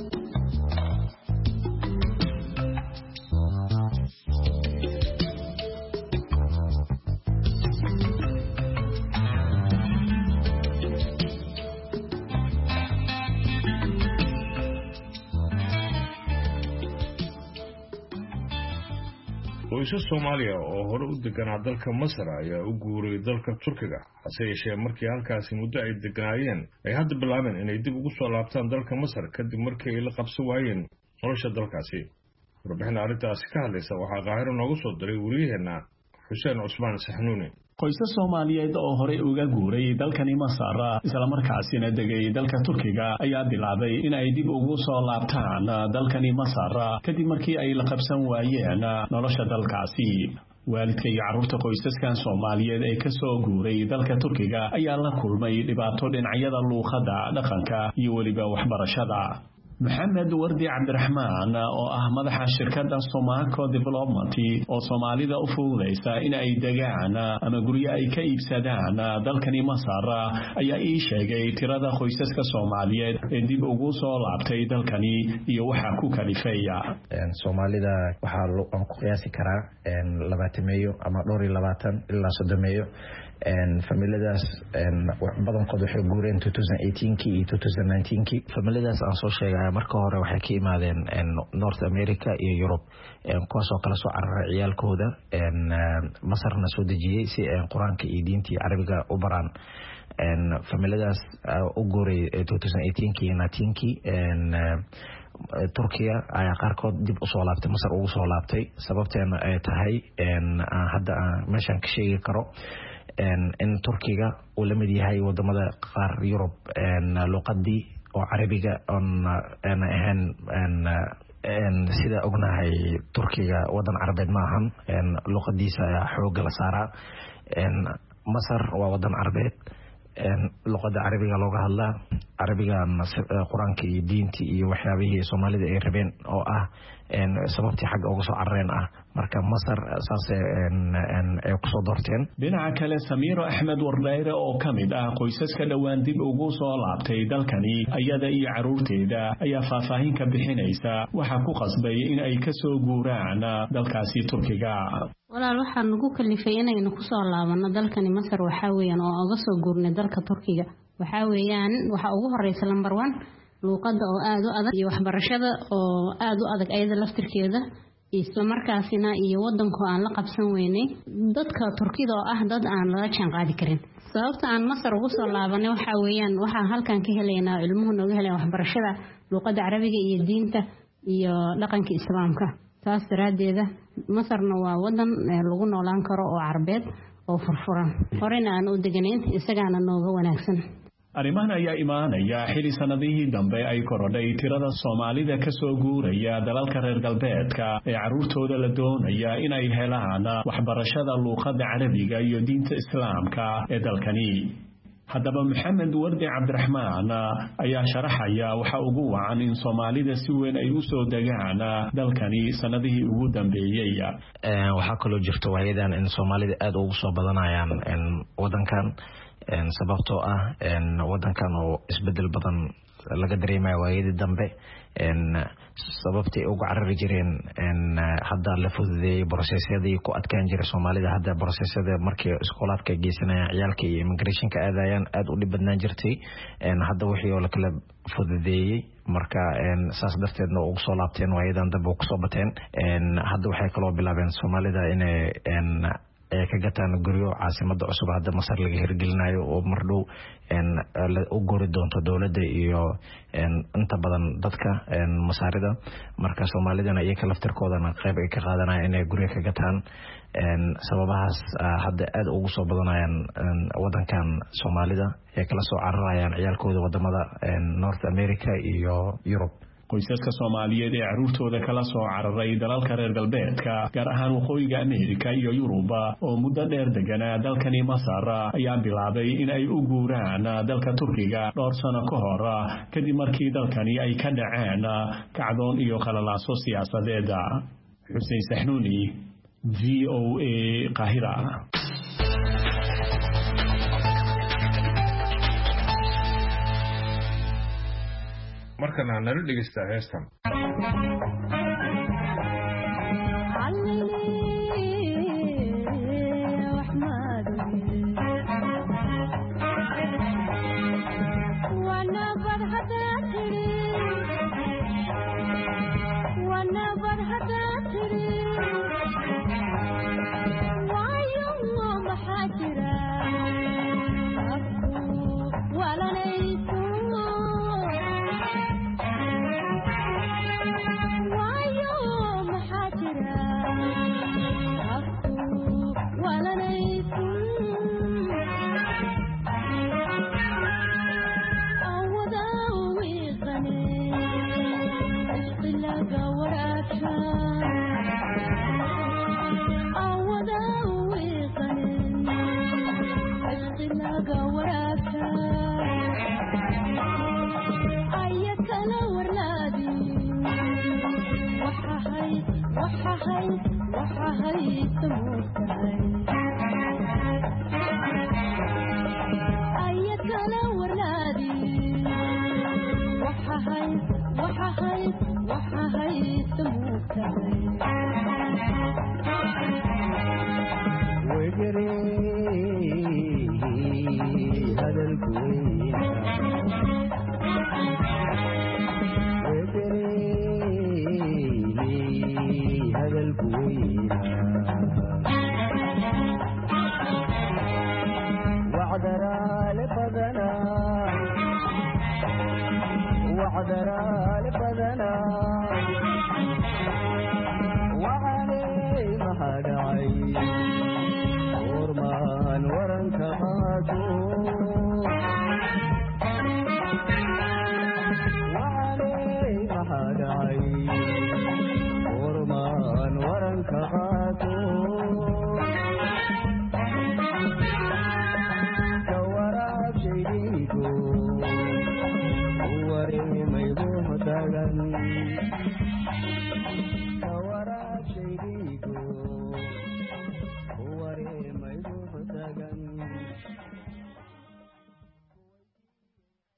[SPEAKER 1] qoysas Soomaaliya oo hore u deganaa dalka Masar ayaa u guuray dalka Turkiga hase yeeshee markii halkaasi muddo ay deganaayeen ay hadda bilaabeen inay dib ugu soo laabtaan dalka Masar kadib markii ay la qabsan waayeen nolosha dalkaasi warbixin arrintaasi ka hadlaysa waxaa qaahiro noogu soo diray wariyaheena Xuseen Cusmaan Saxnuuni
[SPEAKER 16] qoysas Soomaaliyeed oo hore uga guuray dalkani Masar isla markaasina degay dalka Turkiga ayaa bilaabay in ay dib ugu soo laabtaan dalkani Masar kadib markii ay la qabsan waayeen nolosha dalkaasi waalidka iyo carruurta qoysaskan Soomaaliyeed ee ka soo guuray dalka Turkiga ayaa la kulmay dhibaato dhinacyada luqadda dhaqanka iyo waliba waxbarashada محمد وردي عبد الرحمن oo ah madaxa shirkadda Somaco Development oo Soomaalida u fuudaysa in ay degaan ama guryo ay ka iibsadaan dalkani Masar ayaa ii sheegay tirada qoysaska Soomaaliyeed ee dib ugu soo laabtay dalkani iyo waxa ku kalifaya
[SPEAKER 17] Soomaalida waxa aan ku qiyaasi karaa 20 ama 22 ilaa 30 familiadaas badankood waxay guureen 2018 iyo 2019 familiadaas aan soo sheegay marka hore waxay ka imaadeen North America iyo Europe kuwaas oo kala soo cararay ciyaalkooda Masarna soo dejiyay si Quraanka iyo diinta Carabiga u baraan familiadaas u guuray 2018 iyo 19 Turkiya ayaa qaarkood dib u soo laabtay Masar ugu soo laabtay sababteena ay tahay hadda meeshan ka sheegi karo in Turkiga uu la mid yahay wadamada qaar Europe luqadii oo Carabiga aan ahayn sida ognahay Turkiga wadan Carabeed ma ahan luqadiisa xoog la saaraa Masar waa wadan Carabeed luqada carabiga looga hadlaa carabiga quraanka iyo diinta iyo waxyaabihii Soomaalida ay rabeen oo ah sababtii xagga uga soo carreen ah marka Masar saas ay ku soo doorteen.
[SPEAKER 16] dhinaca kale Samiiro Axmed Wardayre oo kamid ah qoysaska dhawaan dib ugu soo laabtay dalkani ayada iyo caruurteeda ayaa faahfaahin ka bixinaysa waxa ku qasbay in ay ka soo guuraan dalkaasi Turkiga.
[SPEAKER 18] walaal waxaan ugu kalifay inaynu ku soo laabano dalkani Masar waxa weeyaan oo uga soo guurnay dalka Turkiga waxa weeyaan waxa ugu horeysa number 1 luqadda oo aad u adag iyo waxbarashada oo aad u adag ayada laftirkeeda isla markaasina iyo wadanku aan la qabsan weynay dadka Turkida oo ah dad aan la jaan qaadi karin sababta aan Masar ugu soo laabanay waxa weeyaan waxaan halkan ka helaynaa ilmuhu nooga helayaan waxbarashada luqadda carabiga iyo diinta iyo dhaqanka islaamka taas daraadeeda Masarna waa wadan lagu noolaan karo oo Carabeed oo furfuran horena aan u deganayn isagana nooga wanaagsan.
[SPEAKER 16] arrimahan ayaa imaanaya xili sanadihii dambe ay korodhay tirada Soomaalida ka soo guuraya dalalka reer galbeedka ee caruurtooda la doonaya in ay helaan waxbarashada luqadda carabiga iyo diinta islaamka ee dalkani. haddaba Maxamed Wardi Cabdiraxmaan ayaa sharaxaya waxa ugu wacan in Soomaalida si weyn ay u soo degaan dalkani sanadihii ugu dambeeyay.
[SPEAKER 17] waxa kaloo jirto waayadan in Soomaalida aad ugu soo badanayaan wadankan sababtoo ah wadankan oo isbedel badan laga dareemayo waayadii dambe sababtii ugu carari jireen hadda la fududeeyay processyadii ku adkaan jiray Soomaalida hadda processyada markii iskoolaadka geysanayaan ciyaalka iyo immigrationka aadayaan aad u dhibadnaan jirtay hadda wixii oo la kala fududeeyay marka saas darteedna ugu soo laabteen waayadan dambe ugu soo bateen hadda waxay kaloo bilaabeen Soomaalida inay ka gataan guryo caasimada cusub hadda Masar laga hirgelinayo oo mardhow u gori doonto dawladda iyo inta badan dadka Masaarida marka Soomaalidana iyaga laftirkoodana qayb ay ka qaadanayaan inay guryo ka gataan sababahaas hadda aad ugu soo badanayaan wadankan Soomaalida ee kala soo cararayaan ciyaalkooda wadamada North America iyo Europe.
[SPEAKER 16] qoysaska Soomaaliyeed ee caruurtooda kala soo cararay dalalka reer galbeedka gaar ahaan waqooyiga Ameerika iyo Yuruba oo muddo dheer deganaa dalkani Masar ayaa bilaabay in ay u guuraan dalka Turkiga dhowr sano ka hor kadib markii dalkani ay ka dhaceen kacdoon iyo khalalaaso siyaasadeed. Xuseen Saxnuuni VOA Qaahira.
[SPEAKER 1] markana nala dhegeysta heestan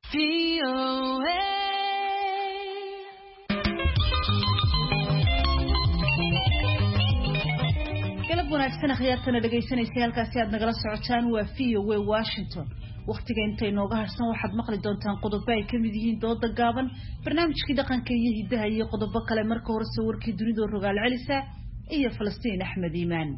[SPEAKER 2] galab wanaagsan akhyaartana dhagaysanaysa halkaasi aad nagala socotaan waa VOA Washington waqtiga inta inooga harsan waxaad maqli doontaan qodobo ay ka mid yihiin dooda gaaban barnaamijkii dhaqanka iyo hidaha iyo qodobo kale marka hore sawirkii dunida rogaal celisa iyo Falastiin Axmed Iimaan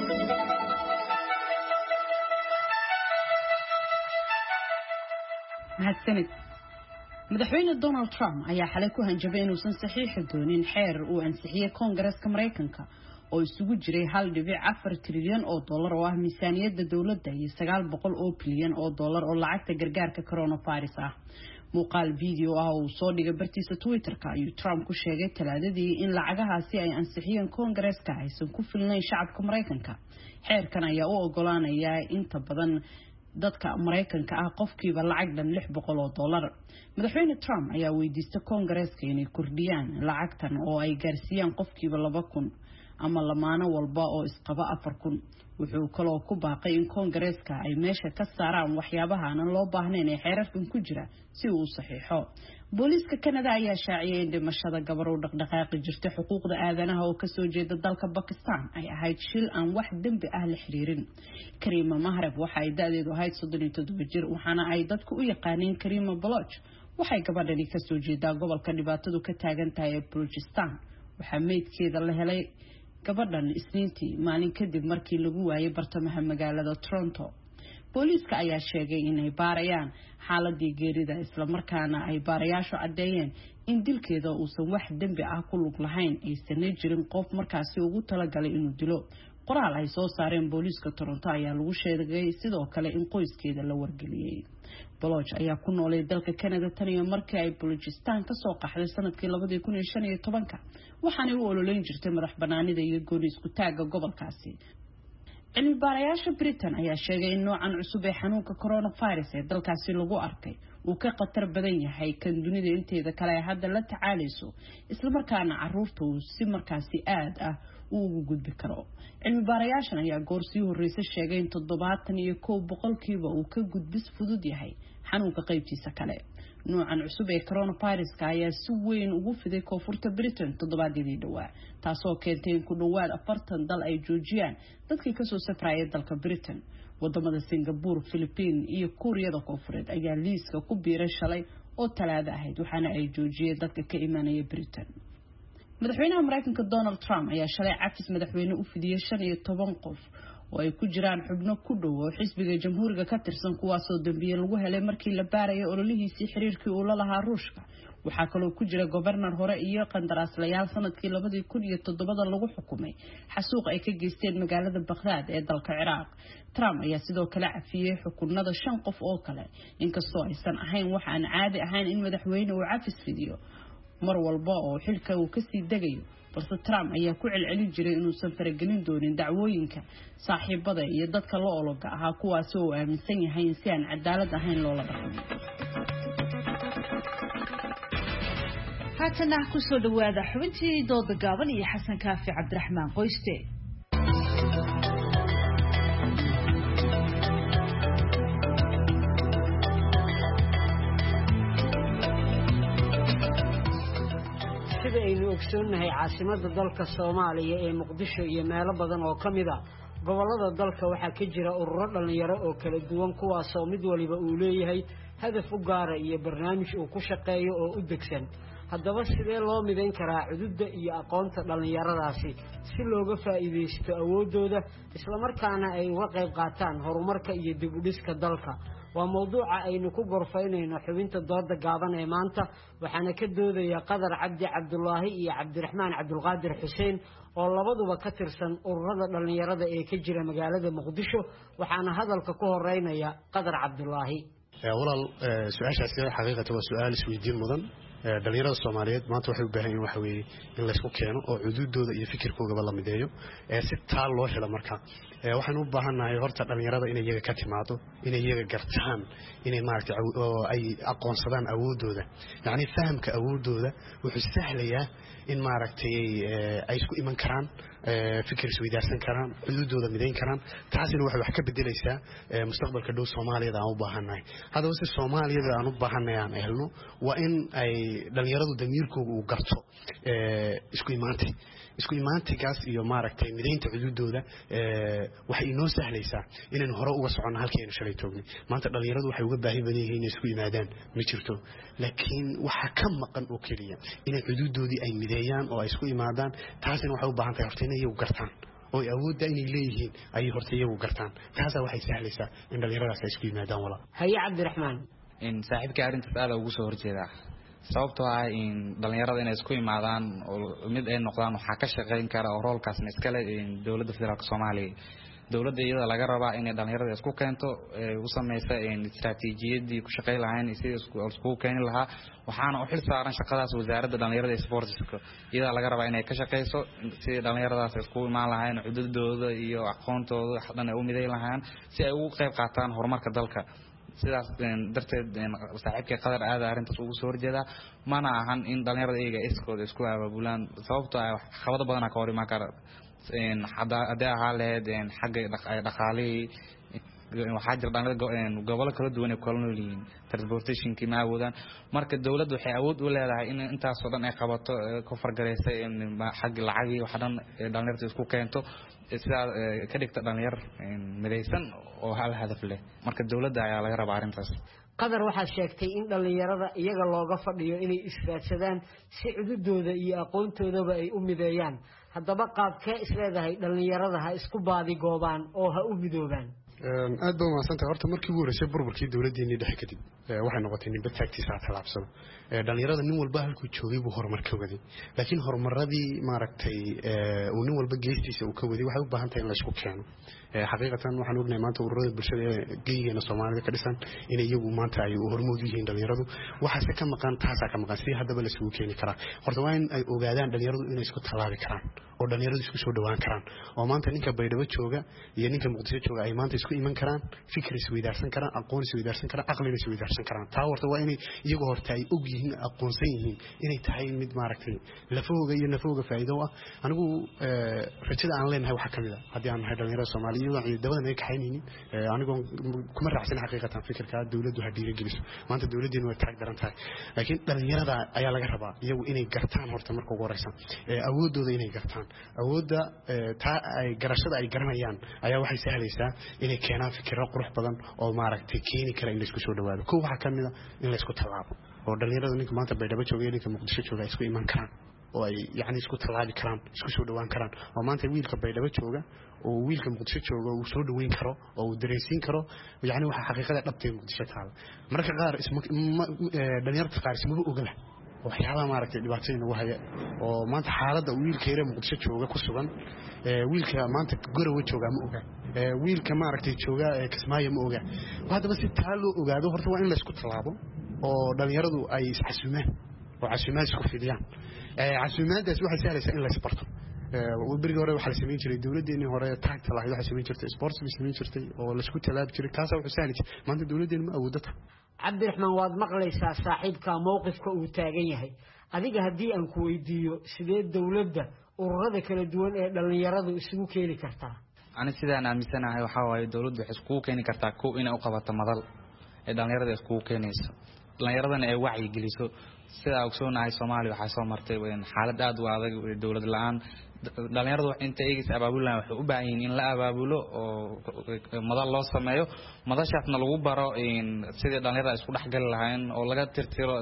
[SPEAKER 5] mahadsanid madaxweyne Donald Trump ayaa xalay ku hanjabay inuusan saxiixi doonin xeer uu ansixiyay Koongareeska Mareykanka oo isugu jiray 1.4 trilyan oo dollar oo ah miisaaniyadda dawladda iyo 900 oo bilyan oo dollar oo lacagta gargaarka coronavirus ah muuqaal video ah oo soo dhigay bartiisa Twitter-ka ayuu Trump ku sheegay talaadadii in lacagahaasi ay ansixiyeen Koongareeska aysan ku filnayn shacabka Mareykanka xeerkan ayaa u ogolaanaya inta badan dadka Mareykanka ah qofkiiba lacag dhan 600 oo dollar madaxweyne Trump ayaa weydiistay Koongareeska inay kordhiyaan lacagtan oo ay gaarsiiyaan qofkiiba 2,000 ama lamaano walba oo isqaba 4,000 wuxuu kaloo ku baaqay in Koongareeska ay meesha ka saaraan waxyaabaha aan loo baahnayn ee xeerarkan ku jira si uu saxiixo booliska Canada ayaa shaaciyay in dhimashada gabar oo dhaqdhaqaaqi jirtay xuquuqda aadanaha oo ka soo jeeda dalka Pakistan ay ahayd shil aan wax dambi ah la xiriirin Karima Mahreb waxa ay da'deedu ahayd 37 jir waxaana ay dadku u yaqaaneen Karima Baloch waxay gabadhani ka soo jeedaa gobolka dhibaatadu ka taagan tahay Balochistan waxa meydkeeda la helay gabadhan Isniintii maalin kadib markii lagu waayay bartamaha magaalada Toronto booliska ayaa sheegay in ay baarayaan xaaladii geerida isla markaana ay baarayaashu cadeeyeen in dilkeeda uusan wax dambi ah ku lug lahayn aysan jirin qof markaasi ugu talagalay inuu dilo qoraal ay soo saareen booliska Toronto ayaa lagu sheegay sidoo kale in qoyskeeda la wargeliyay Baloch ayaa ku noolay dalka Canada tan iyo markii ay Balochistan ka soo qaxday sanadkii 2015 waxaana uu ololeyn jirtay madax banaanida iyo gooni isku taaga gobolkaasi cilmi baarayaasha Britain ayaa sheegay in noocan cusub ee xanuunka coronavirus ee dalkaasi lagu arkay uu ka khatar badan yahay kan dunida inteeda kale hadda la tacaalayso isla markaana caruurta uu si markaasi aad ah ugu gudbi karo cilmi baarayaashan ayaa goorsii horeysay sheegay in 71% uu ka gudbis fudud yahay xanuunka qaybtiisa kale noocan cusub ee coronavirus ayaa si weyn ugu fiday koonfurta Britain toddobaadkii dhawaa taasoo keentay in ku dhawaad 40 dal ay joojiyaan dadkii ka soo safrayay dalka Britain wadamada Singapore, Philippines iyo Kuuriyada Koonfureed ayaa liiska ku biiray shalay oo talaado ahayd waxaana ay joojiyeen dadka ka imanaya Britain madaxweynaha Mareykanka Donald Trump ayaa shalay cafis madaxweyne u fidiyay 15 qof oo ay ku jiraan xubno ku dhow oo xisbiga jamhuuriga ka tirsan kuwaas oo dambiye lagu helay markii la baarayay ololihiisii xiriirkii uu la lahaa Ruushka waxa kale oo ku jira governor hore iyo qandaraaslayaal sanadkii 2007 lagu xukumay xasuuq ay ka geysteen magaalada Baghdad ee dalka Ciraaq Trump ayaa sidoo kale cafiyay xukunada 5 qof oo kale inkastoo aysan ahayn wax aan caadi ahayn in madaxweyne uu cafis fidiyo mar walba oo xilka uu ka sii degayo balse Trump ayaa ku celcelin jiray inuu san faragelin doonin dacwooyinka saaxiibada iyo dadka la ologa ahaa kuwaas oo aaminsan yahay in si aan cadaalad ahayn loola dhaqmo
[SPEAKER 2] haatana ku soo dhawaada xubintii dooda gaaban iyo Xasan Kaafi Cabdiraxmaan Qoyste
[SPEAKER 19] aynu ogsoonnahay caasimadda dalka Soomaaliya ee Muqdisho iyo meelo badan oo kamid ah gobolada dalka waxaa ka jira ururo dhalinyaro oo kala duwan kuwaas oo mid waliba uu leeyahay hadaf u gaar ah iyo barnaamij uu ku shaqeeyo oo u degsan haddaba sidee loo midayn karaa xuduudda iyo aqoonta dhalinyaradaasi si looga faa'iideysto awoodooda isla markaana ay uga qayb qaataan horumarka iyo dib u dhiska dalka waa mawduuca aynu ku gorfaynayno xubinta dooda gaaban ee maanta waxaana ka doodaya Qadar Cabdi Cabdullaahi iyo Cabdiraxmaan Cabdulqaadir Xuseen oo labaduba ka tirsan ururada dhalinyarada ee ka jira magaalada Muqdisho waxaana hadalka ku horeynaya Qadar Cabdullaahi
[SPEAKER 20] walaal su'aashaasi xaqiiqatan waa su'aal isweydiin mudan dhalinyarada Soomaaliyeed maanta waxay u baahan yihiin waxa weeye in la isku keeno oo xuduudooda iyo fikirkooda la mideeyo si taal loo helo marka waxaan u baahanahay horta dhalinyarada inay iyaga ka timaado inay iyaga gartaan inay maaragtay ay aqoonsadaan awoodooda yani fahamka awoodooda wuxuu sahlayaa in maaragtay ay isku iman karaan fikir isweydaarsan karaan xuduudooda mideyn karaan taasina waxay wax ka bedelaysaa mustaqbalka dhow Soomaaliyeed aan u baahanahay hadaba si Soomaaliyeed aan u baahanahay aan helno waa in ay dhalinyaradu damiirkooda uu garto isku imaantigaas iyo maaragtay mideynta xuduudooda waxay inoo sahlaysaa inaan hore uga socono halkeenu shalay toognay maanta dhalinyaradu waxay uga baahi badan yihiin inay isku yimaadaan ma jirto laakiin waxa ka maqan oo kaliya inay xuduudoodii ay mideeyaan oo ay isku imaadaan taasina waxay u baahan tahay horta inay iyagu gartaan oo awoodda inay leeyihiin ay horta iyagu gartaan taasa waxay sahlaysaa in dhalinyaradaas ay isku yimaadaan wala
[SPEAKER 19] haye Cabdiraxmaan
[SPEAKER 21] in saaxiibka arintaas aad ugu soo horjeeda sababtoo ah in dhalinyarada inay isku imaadaan oo mid ay noqdaan waxa ka shaqeyn kara oo roolkaasna iska leh dawladda federaalka Soomaaliya dawladda iyada laga rabaa inay dhalinyarada isku keento u sameeyso istaraatiijiyadii ku shaqeyn lahayn sidii isku keeni lahaa waxaana u xil saaran shaqadaas wasaaradda dhalinyarada iyo sportska iyada laga rabaa inay ka shaqeyso sidii dhalinyaradaas isku imaan lahayn xuduudooda iyo aqoontooda xadan ay u mideyn lahayn si ay ugu qayb qaataan horumarka dalka sidaas darteed saaxiibkay qadar aad arintaas ugu soo horjeeda mana ahan in dhalinyarada iyaga iskooda isku abaabulaan sababtoo ah xawada badan ka hor imaan kara hadda ahaa lahayd xagga dhaqaalihii waxaa jira dhalinyarada gobolo kala duwan ay kala nool yihiin transportationkii ma awoodaan marka dawladdu waxay awood u leedahay in intaasoo dhan ay qabato ku fargaraysay xagga lacagii wax dhan dhalinyarada isku keento sidaa ka dhigta dhalinyar midaysan oo hal hadaf leh marka dawladda ayaa laga rabaa arrintaas
[SPEAKER 19] qadar waxaad sheegtay in dhalinyarada iyaga looga fadhiyo inay isfaadsadaan si cududooda iyo aqoontoodaba ay u mideeyaan haddaba qaabkee isleedahay dhalinyarada ha isku baadi goobaan oo ha u midoobaan
[SPEAKER 20] aad baa maasanta horta markii ugu horeysay burburkii dawladdeennii dhexe kadib waxay noqotay ninba taagtiisa talaabsado dhalinyarada nin walba halkuu joogay buu horumar ka waday laakiin horumaradii maaragtay uu nin walba geestiisa uu ka waday waxay u baahan tahay in la isku keeno xaqiiqatan waxaan ognahay maanta ururada bulshada ee geyigeena Soomaalida ka dhisan inay iyagu maanta ay hormuud u yihiin dhalinyaradu waxaase ka maqan taasaa ka maqan si haddaba la isugu keeni karaa horta waa in ay ogaadaan dhalinyaradu inay isku tallaabi karaan oo dhalinyaradu isku soo dhawaan karaan oo maanta ninka Baydhabo jooga iyo ninka Muqdisho jooga ay maanta isku iman karaan fikir isweydaarsan karaan aqoon isweydaarsan karaan aqli isweydaarsan karaan taa horta waa inay iyagu horta ay og yihiin aqoonsan yihiin inay tahay mid maaragtay lafooga iyo nafooga faa'iido ah anigu rajada aan leenahay waxa kamid ah haddii aan nahay dhalinyarada Soomaaliyeed dabadana ay kaxaynaynin anigoo kuma raacsan xaqiiqatan fikirka dawladdu ha dhiirigeliso maanta dawladdeenu way taag daran tahay laakiin dhalinyarada ayaa laga rabaa iyagu inay gartaan horta marka ugu horeysa awoodooda inay gartaan awoodda taa ay garashada ay garanayaan ayaa waxay sahlaysaa inay keenaan fikirro qurux badan oo maaragtay keeni kara in la isku soo dhawaado kow waxaa kamid ah in la isku tallaabo oo dhalinyarada ninka maanta Baydhabo jooga iyo ninka Muqdisho jooga ay isku iman karaan oo ay yani isku tallaabi karaan isku soo dhawaan karaan oo maanta wiilka Baydhabo jooga oo wiilka Muqdisho jooga uu soo dhaweyn karo oo uu dareensiin karo yani waxa xaqiiqada dhabtay Muqdisho taala marka qaar dhalinyarada qaar isma ogala waxyaabaha maaragtay dhibaatooyin ugu haya oo maanta xaaladda wiilka yare Muqdisho jooga ku sugan wiilka maanta Garowe jooga ma oga wiilka maaragtay jooga Kismaayo ma oga haddaba si taa loo ogaado horta waa in la isku tallaabo oo dhalinyaradu ay isxasuumaan oo casuumaad isku fidiyaan casuumaadaas waxay sahlaysaa in la isbarto بريق هوري وحلا سمين جري دولة ديني هوري تاكت الله يدها سمين جرتي سبورتس سمين جرتي أو لشكو تلاب جري كاسة وحساني ما أنت دولة ديني ما أودتها
[SPEAKER 19] عبد الرحمن واد مقليسا صاحبك موقفك uu taagan yahay adiga hadii aan ku weydiiyo sidee dawladda ururada kala duwan ee dhalinyaradu isugu keeni kartaa
[SPEAKER 21] ani sidaan aaminsanahay waxa waaye dawladdu waxay isku keeni kartaa koow inay u qabato madal ee dhalinyarada isku keenayso dhalinyaradana ay wacyi geliso sida ogsoonahay Soomaaliya waxa soo martay xaalad aad u adag dawlad la'aan dhalinyaradu inta eegis abaabulaan waxay u baahan yihiin in la abaabulo oo madal loo sameeyo madashaasna lagu baro in sidii dhalinyarada isku dhaxgal lahayn oo laga tirtiro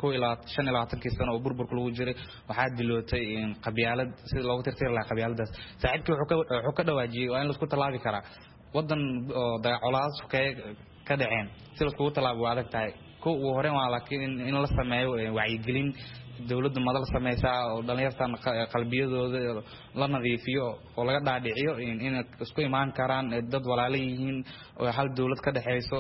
[SPEAKER 21] 25 sano oo burburku lagu jiray waxa dilootay in qabyaalad sidii loogu tirtiri lahaa qabyaaladaas saacidkii wuxuu ka dhawaajiyay waa in la isku talaabi karaa wadan oo dagaaladaas ka dhaceen si la isku talaabo waa adag tahay ugu horeen waa laakiin in la sameeyo wacyi gelin dawladda madal sameeysaa oo dhalinyartan qalbiyadooda la nadiifiyo oo laga dhaadhiciyo in isku imaan karaan dad walaalo yihiin oo hal dawlad ka dhaxeyso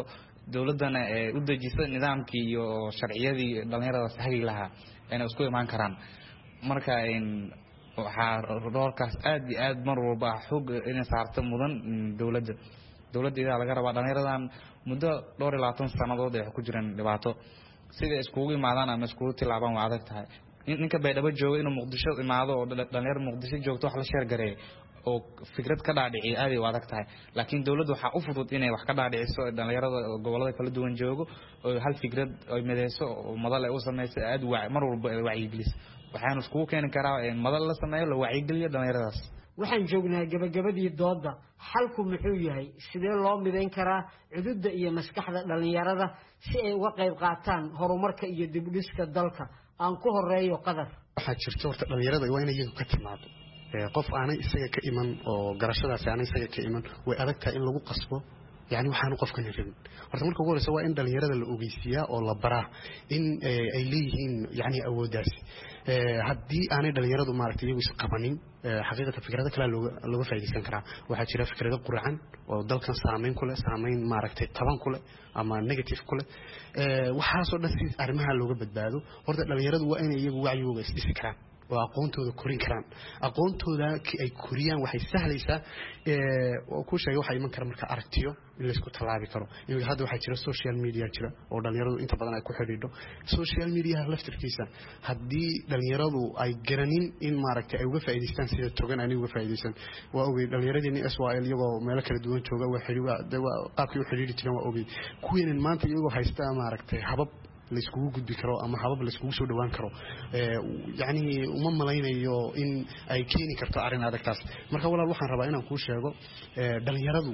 [SPEAKER 21] dawladana ee u dejisay nidaamkii iyo sharciyadii dhalinyarada hagi lahaa inay isku imaan karaan marka waxaa doorkaas aad iyo aad mar walba xoog inay saarto mudan dawladda laga rabaa dhalinyaradan muddo 22 sanadood ay ku jiraan dhibaato sida iskugu imaadaan ama iskugu tilaabaan waa adag tahay ninka baydhabo jooga inuu muqdisho imaado oo dhalinyaro muqdisho joogto wax la sheer gareey oo fikrad ka dhaadhiciyo aad ay u adag tahay laakiin dawladdu waxa u fudud inay wax ka dhaadhiciso dhalinyarada gobolada kala duwan joogo oo hal fikrad ay mideyso oo madal ay u sameeyso aad mar walba ay wacyi waxaan isku keenin karaa in madal la sameeyo la wacyi geliyo dhalinyaradaas
[SPEAKER 19] waxaan joognaa gabagabadii dooda xalku muxuu yahay sidee loo mideyn karaa cududda iyo maskaxda dhalinyarada si ay uga qayb qaataan horumarka iyo dib u dhiska dalka aan ku horeeyo qadar
[SPEAKER 20] waxaa jirta horta dhalinyarada waa inay iyagu ka timaado qof aanay isaga ka iman oo garashadaas aanay isaga ka iman way adag tahay in lagu qasbo yani waxaan qofkan rabin horta marka ugu horeysa waa in dhalinyarada la ogeysiiyaa oo la baraa in ay leeyihiin yani awoodaas haddii aanay dhalinyaradu maaragtay iyagu isqabanin xaqiiqatan fikrado kale looga faa'iideysan karaa waxaa jira fikrado qurxan oo dalkan saameyn ku leh saameyn maaragtay taban ku leh ama negative ku leh waxaasoo dhan si arrimaha looga badbaado horta dhalinyaradu waa inay iyagu wacyigooda isdhisi karaan oo aqoontooda korin karaan aqoontooda ay koriyaan waxay sahlaysaa ku sheegay waxa iman kara marka aragtiyo in la isku talaabi karo iminka hadda waxaa jira social media jira oo dhalinyaradu inta badan ay ku xidhiidho social media laftirkiisa haddii dhalinyaradu ay garanin in maaragtay ay uga faa'iideystaan sida togan ay uga faa'iideysan waa ogey dhalinyaradii SYL iyagoo meelo kala duwan jooga waa qaabkii u xidhiidhi jireen waa ogey kuweenan maanta iyagoo haysta maaragtay habab la iskugu gudbi karo ama habab la iskugu soo dhawaan karo yani uma malaynayo in ay keeni karto arrin adagtaas marka walaal waxaan rabaa inaan kuu sheego dhalinyaradu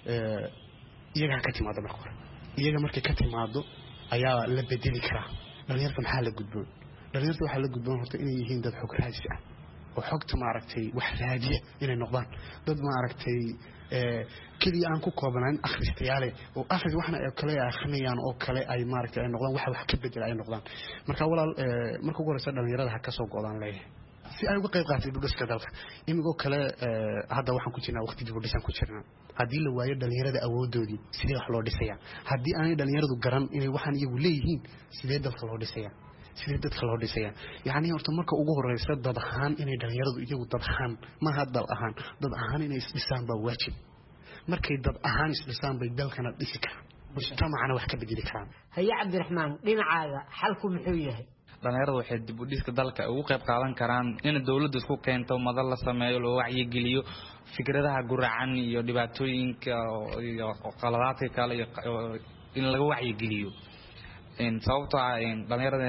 [SPEAKER 20] iyaga ka timaado marka hore iyaga markay ka timaado ayaa la bedeli karaa dhalinyarta maxaa la gudboon dhalinyarta waxaa la gudboon horta inay yihiin dad xog raadis ah oo xogta maaragtay wax raadiya inay noqdaan dad maaragtay kaliya aan ku koobanayn akhristayaale oo akhris waxna ay kale akhrinayaan oo kale ay maaragtay ay noqdaan wax ka bedel ay noqdaan marka walaal marka ugu horeysa dhalinyarada ha ka soo go'daan leeyahay si ay uga qayb qaataan dhiska dalka imigoo kale hadda waxaan ku jirnaa waqti dib u dhisan ku jirnaa haddii la waayo dhalinyarada awoodoodii sidee wax loo dhisayaa haddii aanay dhalinyaradu garan inay waxaan iyagu leeyihiin sidee dalka loo dhisayaa sidee dadka loo dhisayaa yani horta marka ugu horeysa dad ahaan inay dhalinyaradu iyagu dad ahaan maaha dal ahaan dad ahaan inay isdhisaan baa waajib markay dad ahaan isdhisaan bay dalkana dhisi karaan mujtamacana wax ka bedeli karaan
[SPEAKER 19] haye cabdiraxmaan dhinacaaga xalku muxuu yahay
[SPEAKER 21] dhalinyaradu waxay dib u dhiska dalka ugu qayb qaadan karaan in dawladdu isku keento madal la sameeyo loo wacyi geliyo fikradaha guracan iyo dhibaatooyinka iyo qaladaadka kale in laga wacyi geliyo sababtoo ah dhalinyarada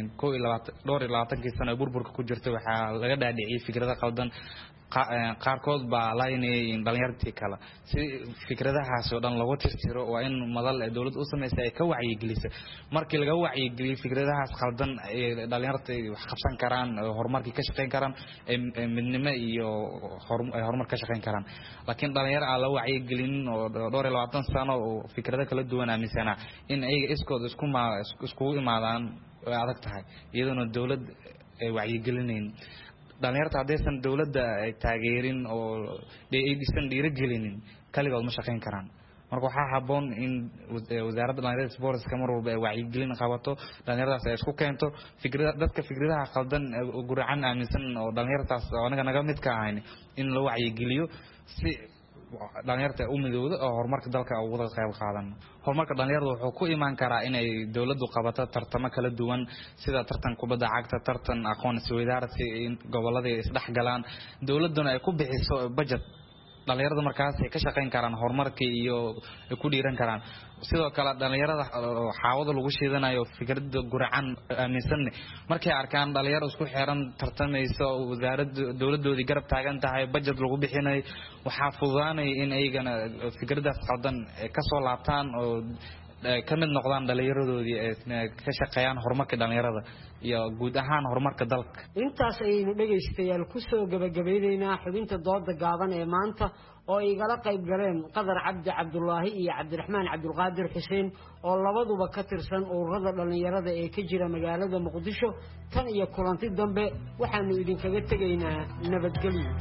[SPEAKER 21] 22 sano burburka ku jirta waxaa laga dhaadhiciyay fikrado qaldan qaarkood baa laynay dhalinyartii kale si fikradahaas oo dhan lagu tirtiro waa in madal dawladda u sameysay ay ka wacyi gelisay markii laga wacyi geliyo fikradahaas qaldan ay dhalinyarta wax qabsan karaan horumarkii ka shaqeyn karaan midnimo iyo horumar ka shaqeyn karaan laakiin dhalinyaro aan la wacyi gelin oo 22 sano oo fikrado kala duwan aaminsana in ay iskood isku imaadaan way adag tahay iyadoo dawlad ay wacyi gelinayn dhalinyarta haddaysan dawladda ay taageerin oo aysan dhiirigelinin kaligood ma shaqeyn karaan marka waxaa habboon in wasaaradda dhalinyarada sportska mar walba ay wacyigelin qabato dhalinyaradaas ay isku keento dadka fikradaha qaldan guracan aaminsan oo dhalinyartaas anaga naga mid ka ahayn in la wacyigeliyo si dhalinyarta u midowdo oo horumarka dalka ugu wada qayb qaadan horumarka dhalinyarada wuxuu ku imaan karaa inay dawladdu qabato tartamo kala duwan sida tartan kubadda cagta tartan aqoon isweydaarsi gobolada isdhexgalaan dawladduna ay ku bixiso budget dhalinyarada markaas ay ka shaqeyn karaan horumarka iyo ku dhiiran karaan sidoo kale dhalinyarada xaawada lagu shiidanayo fikrada guracan aaminsan markay arkaan dhalinyaro isku xiran tartamayso wasaaradda dawladdoodii garab taagan tahay budget lagu bixinayo waxaa fududaanay in ayagana fikradaas qaldan ka soo laabtaan oo ka mid noqdaan dhalinyaradoodii ka shaqeeyaan horumarka dhalinyarada iyo guud ahaan horumarka dalka
[SPEAKER 19] intaas ayaynu dhagaystayaal ku soo gabagabaynaynaa xubinta dooda gaaban ee maanta oo igala qayb galeen qadar cabdi cabdulaahi iyo cabdiraxmaan cabdulqaadir xuseen oo labaduba ka tirsan ururada dhalinyarada ee ka jira magaalada muqdisho tan iyo kulanti dambe waxaanu idinkaga tegaynaa nabadgelyo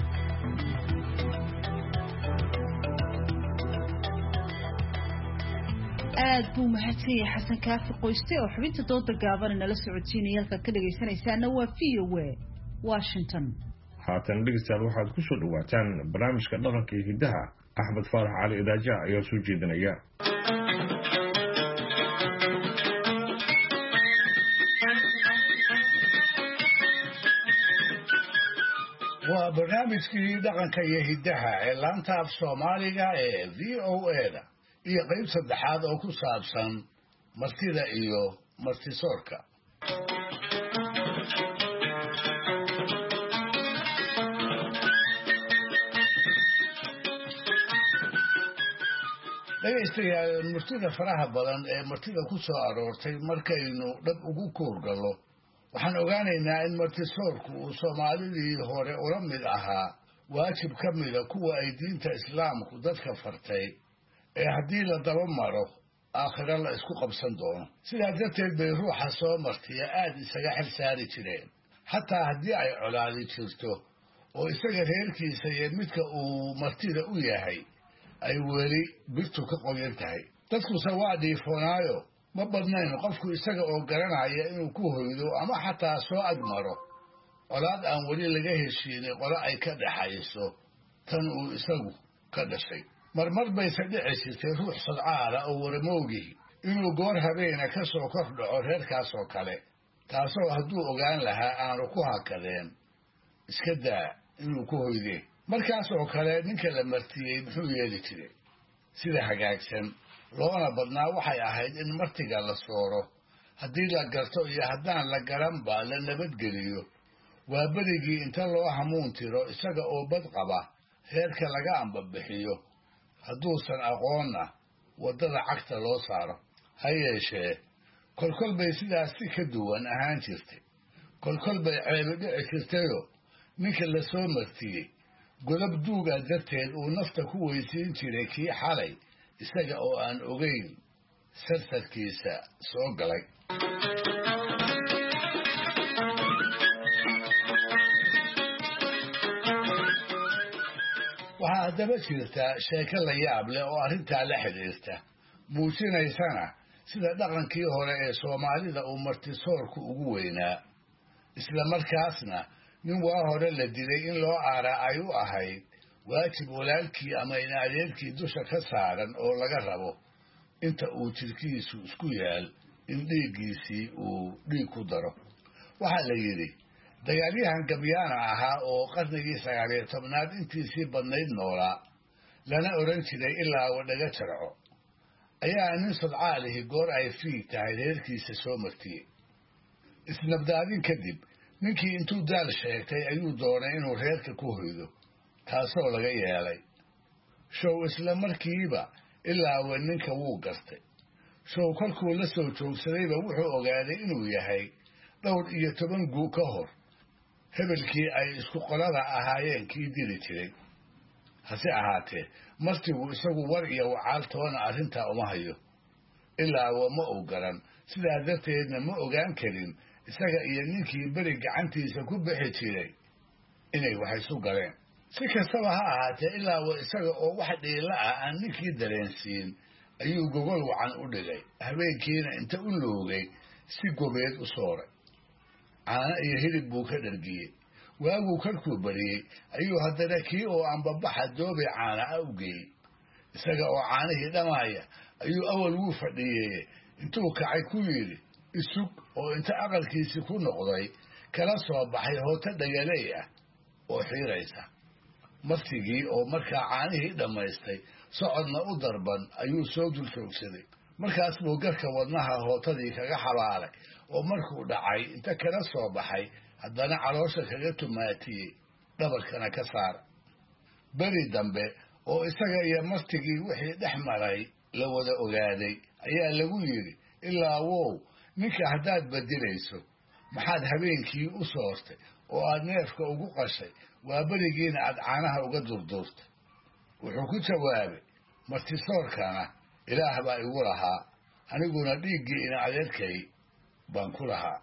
[SPEAKER 2] aad buu mahadsan yahay xasan kaafi qoyste oo xubinta dooda gaaban nala socodsiinaya halka ka dhagaysanaysaana waa VOA Washington.
[SPEAKER 1] haatan dhegeystayaal waxaad ku soo dhawaataan barnaamijka dhaqanka iyo hidaha axmed faarax cali idaaja ayaa soo jeedinaya.
[SPEAKER 4] waa barnaamijkii dhaqanka iyo hidaha ee laanta af Soomaaliga ee VOA-da iyo qayb saddexaad oo ku saabsan martida iyo martisoorka. dhegaystayaal martida faraha badan ee martida ku soo aroortay markaynu dhab ugu kuurgallo waxaan ogaanaynaa in martisoorku uu Soomaalidii hore ula mid ahaa waajib ka mida kuwa ay diinta islaamku dadka fartay ee haddii la daba maro aakhiro la isku qabsan doono. sidaa darteed bay ruuxa soo martiya aad isaga xil saari jireen xataa haddii ay colaadi jirto oo isaga reerkiisa iyo midka uu martida u yahay ay weli birtu ka qoyan tahay. dadkuse waa dhiifoonaayo ma badnayn qofku isaga oo garanaya inuu ku hoydo ama xataa soo agmaro colaad aan weli laga heshiinay qolo ay ka dhaxayso tan uu isagu ka dhashay. marmar bayse dhici jirtay ruux sadcaala oo waramowgii inuu goor habeena ka soo kor dhaco reerkaas oo kale taasoo hadduu ogaan lahaa aanu ku hakadeen iska daa inuu ku hoydee. markaas oo kale ninka la martiyey muxuu yeeli jiray? sida hagaagsan loona badnaa waxay ahayd in martiga la sooro haddii la garto iyo haddaan la garanba la nabadgeliyo. waa berigii inta loo hamuun tiro isaga oo bad qaba reerka laga ambabixiyo hadduusan aqoonna waddada cagta loo saaro. ha yeeshee kolkol bay sidaas si ka duwan ahaan jirtay. kolkol bay ceebi dhici jirtayoo ninka la soo martiyey godob duuga darteed uu nafta ku weysiin jiray kii xalay isaga oo aan ogeyn sarsarkiisa soo galay. waxaa haddaba jirta sheeko la yaab leh oo arrintaa la xidhiirta muujinaysana sida dhaqankii hore ee Soomaalida uu martisoorku ugu weynaa isla markaasna nin waa hore la dilay in loo aaraa ay u ahayd waajib walaalkii ama in adeerkii dusha ka saaran oo laga rabo inta uu jirkiisu isku yaal in dhiiggiisii uu dhiig ku daro. waxaa la yidhi dagaalyahan Gabyaana ahaa oo qarnigii 19aad intiisii badnayd noolaa lana oran jiray ilaa wadhaga jarco ayaa nin sadcaalihi goor ay fiig tahay reerkiisa soo martiyey. isnabdaadin kadib ninkii intuu daal sheegtay ayuu doonay inuu reerka ku hoydo taasoo laga yeelay. show isla markiiba ilaawe ninka wuu gartay. show kolkuu la soo joogsadayba wuxuu ogaaday inuu yahay 12 guu ka hor hebelkii ay isku qolada ahaayeen kii dili jiray. hase ahaatee martigu isagu war iyo wacaal toona arrintaa uma hayo ilaawe ma uu garan. sidaa darteedna ma ogaan karin isaga iyo ninkii beri gacantiisa ku bixi jiray inay wax isu galeen. si kastaba ha ahaatee ilaawe isaga oo wax dhiila ah aan ninkii dareensiin ayuu gogol wacan u dhigay. habeenkiina inta u loogay si gobeed u sooray. caano iyo hilib buu ka dhargiyey. waaguu karkuu bariyey ayuu haddana kii oo ambabaxa doobe caana ah u geeyey. isaga oo caanihii dhamaaya ayuu awal wuu fadhiyey intuu kacay ku yidhi isug oo inta aqalkiisii ku noqday kala soo baxay hooto dhagaley ah oo xiiraysa. martigii oo markaa caanihii dhammaystay socodna u darban ayuu soo dul joogsaday. markaas buu garka wadnaha hootadii kaga xabaalay oo markuu dhacay inta kala soo baxay haddana caloosha kaga tumaatiyey dhabarkana ka saar. beri dambe oo isaga iyo martigii wixii dhex maray la wada ogaaday ayaa lagu yidhi ilaa wow ninka haddaad badilayso maxaad habeenkii u soortay oo aad neefka ugu qashay waa berigiina aad caanaha uga durduurtay. wuxuu ku jawaabay martisoorkana ilaah baa igu lahaa aniguna dhiiggii ina adeerkay baan ku lahaa.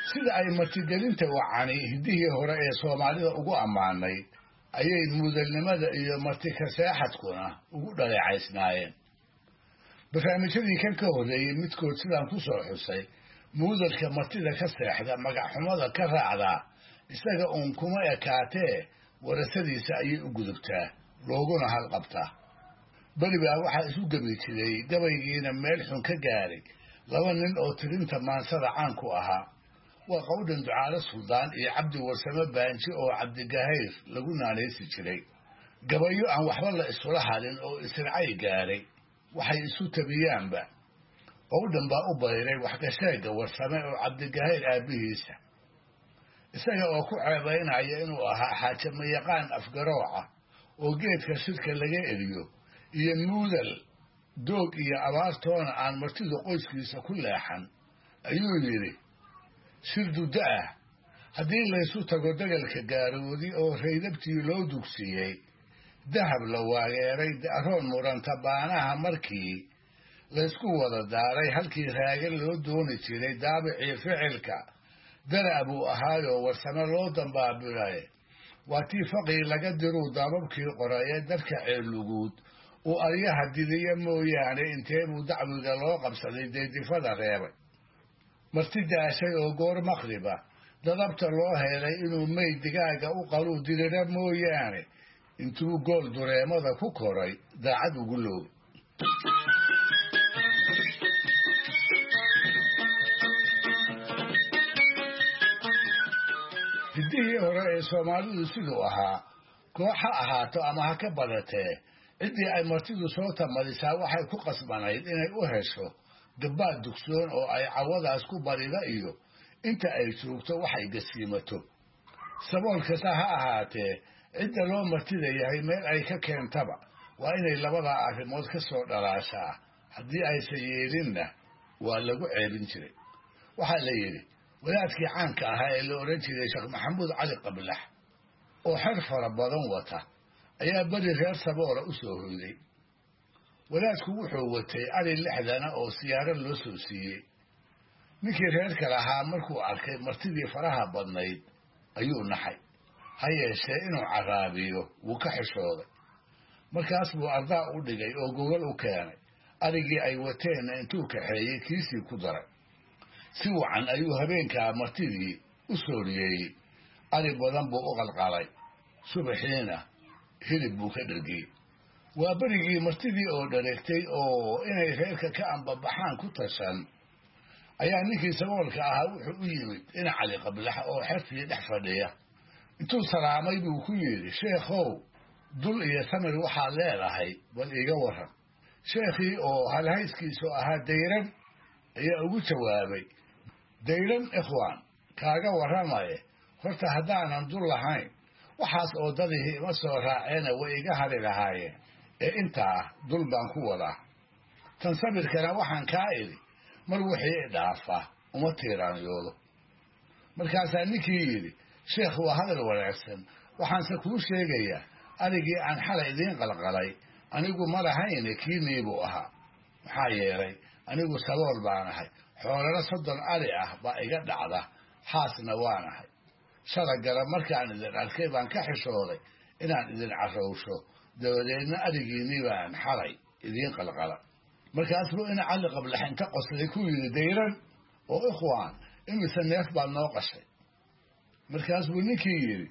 [SPEAKER 4] sida ay martigelinta wacani hiddihii hore ee soomaalida ugu ammaanayd ayay muudalnimada iyo martika seexadkuna ugu dhaleecaysnaayeen barnaamijyadii kan ka horreeyey midkood sidaan ku soo xusay muudalka martida ka seexda magacxumada ka raacdaa isaga uun kuma ekaatee warasadiisa ayay u gudubtaa looguna halqabtaa beri baa waxaa isu gebi jiray gabaygiina meel xun ka gaaray laba nin oo tirinta maansada caan ku ahaa waa qowdhan ducaale suldaan iyo cabdi warsame baanji oo cabdigahayr lagu naanaysi jiray gabayo aan waxba la isula hadin oo isracay gaaray waxay isu tabiyaanba qowdhan baa u bayray waxgasheega warsame oo cabdigahayr aabbihiisa isaga oo ku ceebaynaya inuu ahaa xaajamayaqaan afgarooca oo geedka shirka laga eriyo iyo muudal doog iyo abaartoona aan martidu qoyskiisa ku leexan ayuu yidhi shir duddo ah haddii laysu tago dagalka gaaroodi oo raydabtii loo dugsiiyey dahab la waageeray da'roon muranta baanaha markii laysku wada daaray halkii raagan loo dooni jiray daabicii ficilka dara buu ahaayoo warsame loo dambaabilaye waa tii faqii laga diruu daababkii qoraye dadka ceeluguud uu aryaha didiya mooyaane intee buu dacwiga loo qabsaday deedifada reebay marti daashay oo goor maqriba dadabta loo helay inuu meyd digaaga u qaluu dirira mooyaane intuu gool dureemada ku koray daacad ugu loogay hiddihii hore ee soomaalidu siduu ahaa koox ha ahaato ama ha ka badatee ciddii ay martidu soo tamadisaa waxay ku qasbanayd inay u hesho gabbaad dugsoon oo ay cawadaas ku barida iyo inta ay joogto waxay gasiimato sabool kasta ha ahaatee cidda loo martida yahay meel ay ka keentaba waa inay labadaa arrimood ka soo dhalaashaa haddii aysan yeelinna waa lagu ceebin jiray waxaa la yidhi wadaadkii caanka ahaa ee la odhan jiray sheekh maxamuud cali qablax oo xer fara badan wata ayaa beri reer saboola u soo hoyday wadaadku wuxuu watay ari 60 oo siyaaro loo soo siiyey ninkii reerka lahaa markuu arkay martidii faraha badnayd ayuu naxay ha yeeshee inuu caraabiyo wuu ka xishooday markaas buu ardaa u dhigay oo gogol u keenay arigii ay wateenna intuu kaxeeyey kiisii ku daray si wacan ayuu habeenkaa martidii u sooriyeeyey ari badan buu u qalqalay subaxiina hilib buu ka dhargiyey waa berigii martidii oo dhareegtay oo inay reerka ka ambabaxaan ku tashan ayaa ninkii saboolka ahaa wuxuu u yimid dhinac cali qablax oo xerfii dhex fadhiya intuu salaamay buu ku yidhi sheekhow dul iyo samir waxaad leedahay bal iiga warran sheekhii oo halhayskiisu ahaa dayran ayaa ugu jawaabay dayran ikhwaan kaaga warramaye horta haddaanan dul lahayn waxaas oo dadihii ima soo raaceena way iga hari lahaayeen ee intaa dul baan ku wadaa tan sabirkana waxaan kaa idhi mar wixii idhaafa uma tiiraanyoodo markaasaa ninkii yidhi sheekh waa hadal wanaagsan waxaanse kuu sheegayaa arigii aan xalay idiin qalqalay anigu ma lahayne kiinii buu ahaa maxaa yeelay anigu sabool baan ahay xoolana 30 ari ah baa iga dhacda xaasna waan ahay shalagala markaan idin arkay baan ka xishooday inaan idin carrowsho dabadeedna arigiinii baan xalay idiin qalqala markaas buu ina cali qablax inta qoslay ku yidhi dayran oo ikhwaan imise neef baad noo qashay markaas buu ninkii yidhi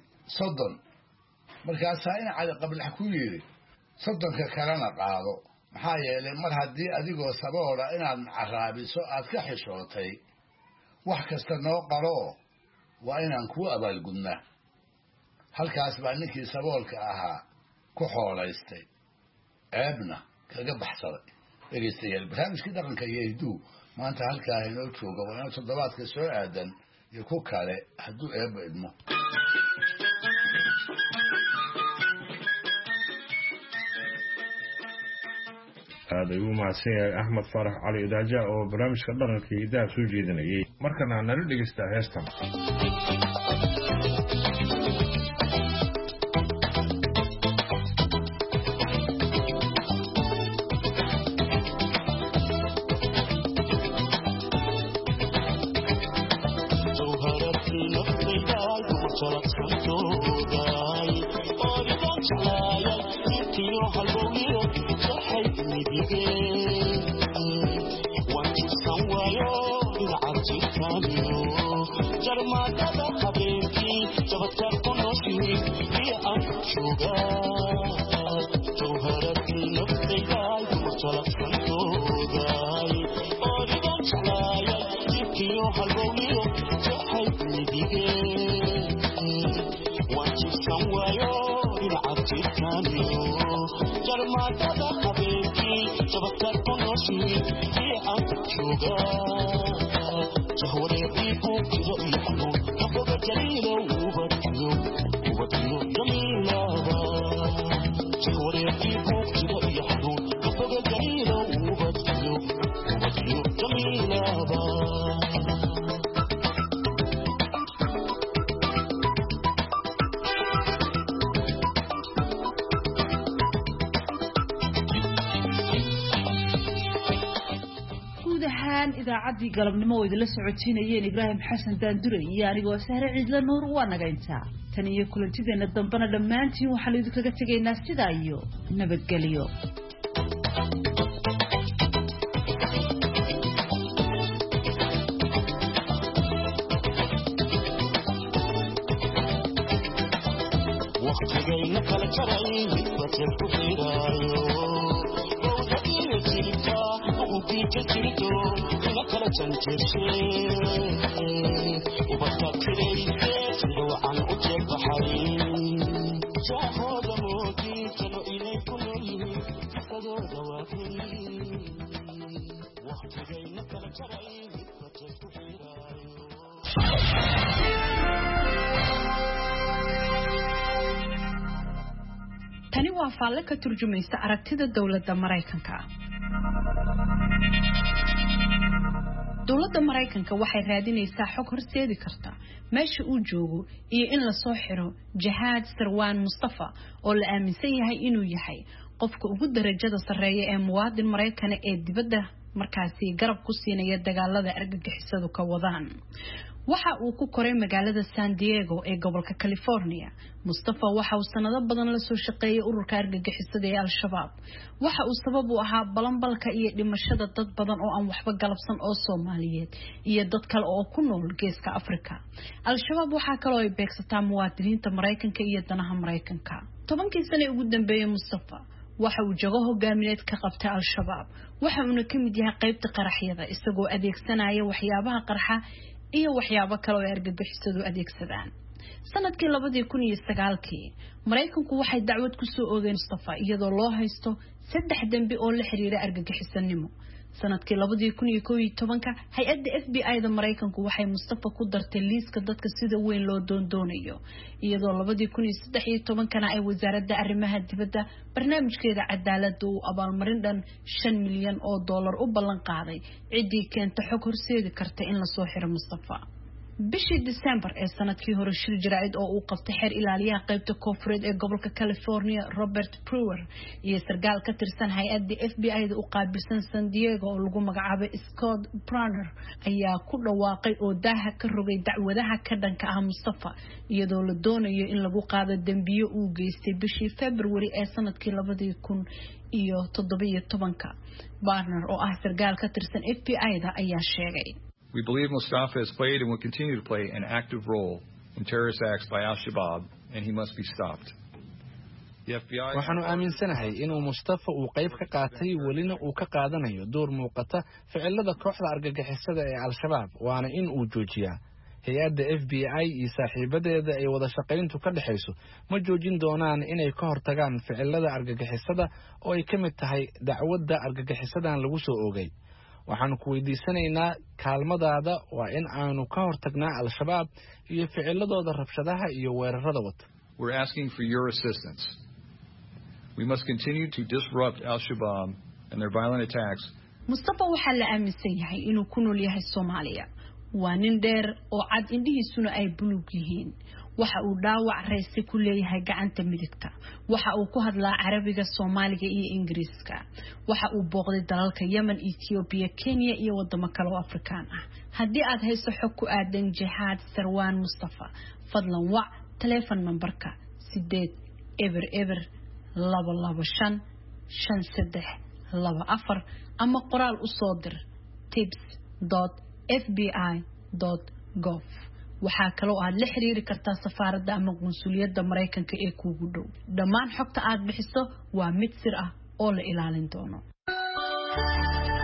[SPEAKER 4] 30 markaasaa ina cali qablax ku yidhi 30ka kalena qaado maxaa yeelay mar haddii adigoo saboola inaad caraabiso aad ka xishootay wax kasta noo qaroo waa inaan kuu abaalgudnaa halkaas baa ninkii saboolka ahaa ku xoolaystay ceebna kaga baxsaday dhegaystayaal barnaamijkii dhaqanka iyo hidduu maanta halkaa inoo jooga waa inuu toddobaadka soo aadan iyo ku kale hadduu eebba idmo
[SPEAKER 1] aad ayuu mahadsan yahay axmed faarax cali idaaja oo barnaamijka dhaqanka iyo hidaha soo jeedinayay markana nala dhegaystaa heestan
[SPEAKER 7] Hal
[SPEAKER 2] idaacadii galabnimo oo idin la socotiinayeen Ibraahim Xasan Daandure iyo anigoo Sahre Ciidla Nuur waa naga intaa tan iyo kulantideena dambana dhammaantiin waxaan idin kaga tegaynaa sidaa iyo nabadgelyo
[SPEAKER 7] waqtigayna kala jaray midbaad ku fiiraayo jirto ina kala janjeershe ubadka tirayse sida waxaan u jeebaxay jaahooda moodiisano inay ku noolyihiin kisadooda waafin waqtigayna kala jaray midbaad ku fiiraayo
[SPEAKER 5] tani waa faalle ka turjumaysa aragtida dawladda Mareykanka dawladda Mareykanka waxay raadinaysaa xog horseedi karta meesha uu joogo iyo in la soo xiro Jihad Sarwan Mustafa oo la aaminsan yahay inuu yahay qofka ugu darajada sareeya ee muwaadin Mareykan ee dibadda markaasi garab ku siinaya dagaalada argagixisadu ka wadaan waxa uu ku koray magaalada San Diego ee gobolka California Mustafa waxa uu sanado badan la soo shaqeeyay ururka argagixisada ee Al-Shabaab waxa uu sabab u ahaa balanbalka iyo dhimashada dad badan oo aan waxba galabsan oo Soomaaliyeed iyo dad kale oo ku nool geeska Afrika Al-Shabaab waxa kale oo ay beegsataa muwaadiniinta Mareykanka iyo danaha Mareykanka 10 sano ugu dambeeyay Mustafa waxa uu jago hogaamineed ka qabtay Al-Shabaab waxa uu ka mid yahay qaybta qaraxyada isagoo adeegsanaya waxyaabaha qarxa iyo waxyaabo kale oo argagixisadu adeegsadaan sanadkii 2009 Mareykanku waxay dacwad ku soo oogeen Mustafa iyadoo loo haysto 3 dambi oo la xiriira argagixisanimo sanadkii 2011 hay'adda FBI-da Mareykanku waxay Mustafa ku dartay liiska dadka sida weyn loo doonayo iyadoo 2013 ay wasaaradda arrimaha dibadda barnaamijkeeda cadaaladda uu abaalmarin dhan $5 milyan u ballan qaaday cidii keenta xog horseedi karta in la soo xiro Mustafa bishii December ee sanadkii hore shir jaraa'id oo uu qabtay xeer ilaaliyaha qaybta koonfureed ee gobolka California Robert Brewer iyo sargaal ka tirsan hay'adda FBI-da u qaabilsan San Diego oo lagu magacaabay Scott Brunner ayaa ku dhawaaqay oo daaha ka rogay dacwadaha ka dhanka ah Mustafa iyadoo la doonayo in lagu qaado dambiyo uu geystay bishii February ee sanadkii 2017 Brunner oo ah sargaal ka tirsan FBI-da ayaa sheegay
[SPEAKER 22] We believe Mustafa has played and will continue to play an active role in terrorist acts by Al-Shabaab, and he must be stopped.
[SPEAKER 23] waxaanu aaminsanahay inuu Mustafa uu qayb ka qaatay walina uu ka qaadanayo door muuqata ficilada kooxda argagixisada ee Al-Shabaab waana in uu joojiyaa hay'adda FBI iyo saaxiibadeeda ay wada shaqayntu ka dhaxayso ma joojin doonaan inay ka hortagaan ficilada argagixisada oo ay ka mid tahay dacwadda argagixisadan lagu soo oogay waxaan ku weydiisanaynaa kaalmadaada waa in aanu ka hortagnaa Al-Shabaab iyo ficiladooda rabshadaha iyo weerarada wata
[SPEAKER 22] We're asking for your assistance. We must continue to disrupt Al-Shabaab and their violent attacks.
[SPEAKER 5] Mustafa waxa la aaminsan yahay inuu ku nool yahay Soomaaliya waa nin dheer oo cad indhihiisuna ay buluug yihiin waxa uu dhaawac reeysi ku leeyahay gacanta midigta waxa uu ku hadlaa Carabiga Soomaaliga iyo Ingiriiska waxa uu booqday dalalka Yemen Ethiopia Kenya iyo wadamo kale oo Afrikaan ah haddii aad hayso xog ku aadan Jihad Sarwan Mustafa fadlan wac telephone numberka 800 225 ama qoraal u soo dir tips.fbi.gov. waxaa kaloo aad la xiriiri kartaa safaaradda ama qunsuliyadda Mareykanka ee kuugu dhow. dhammaan xogta aad bixiso waa mid sir ah oo la ilaalin doono.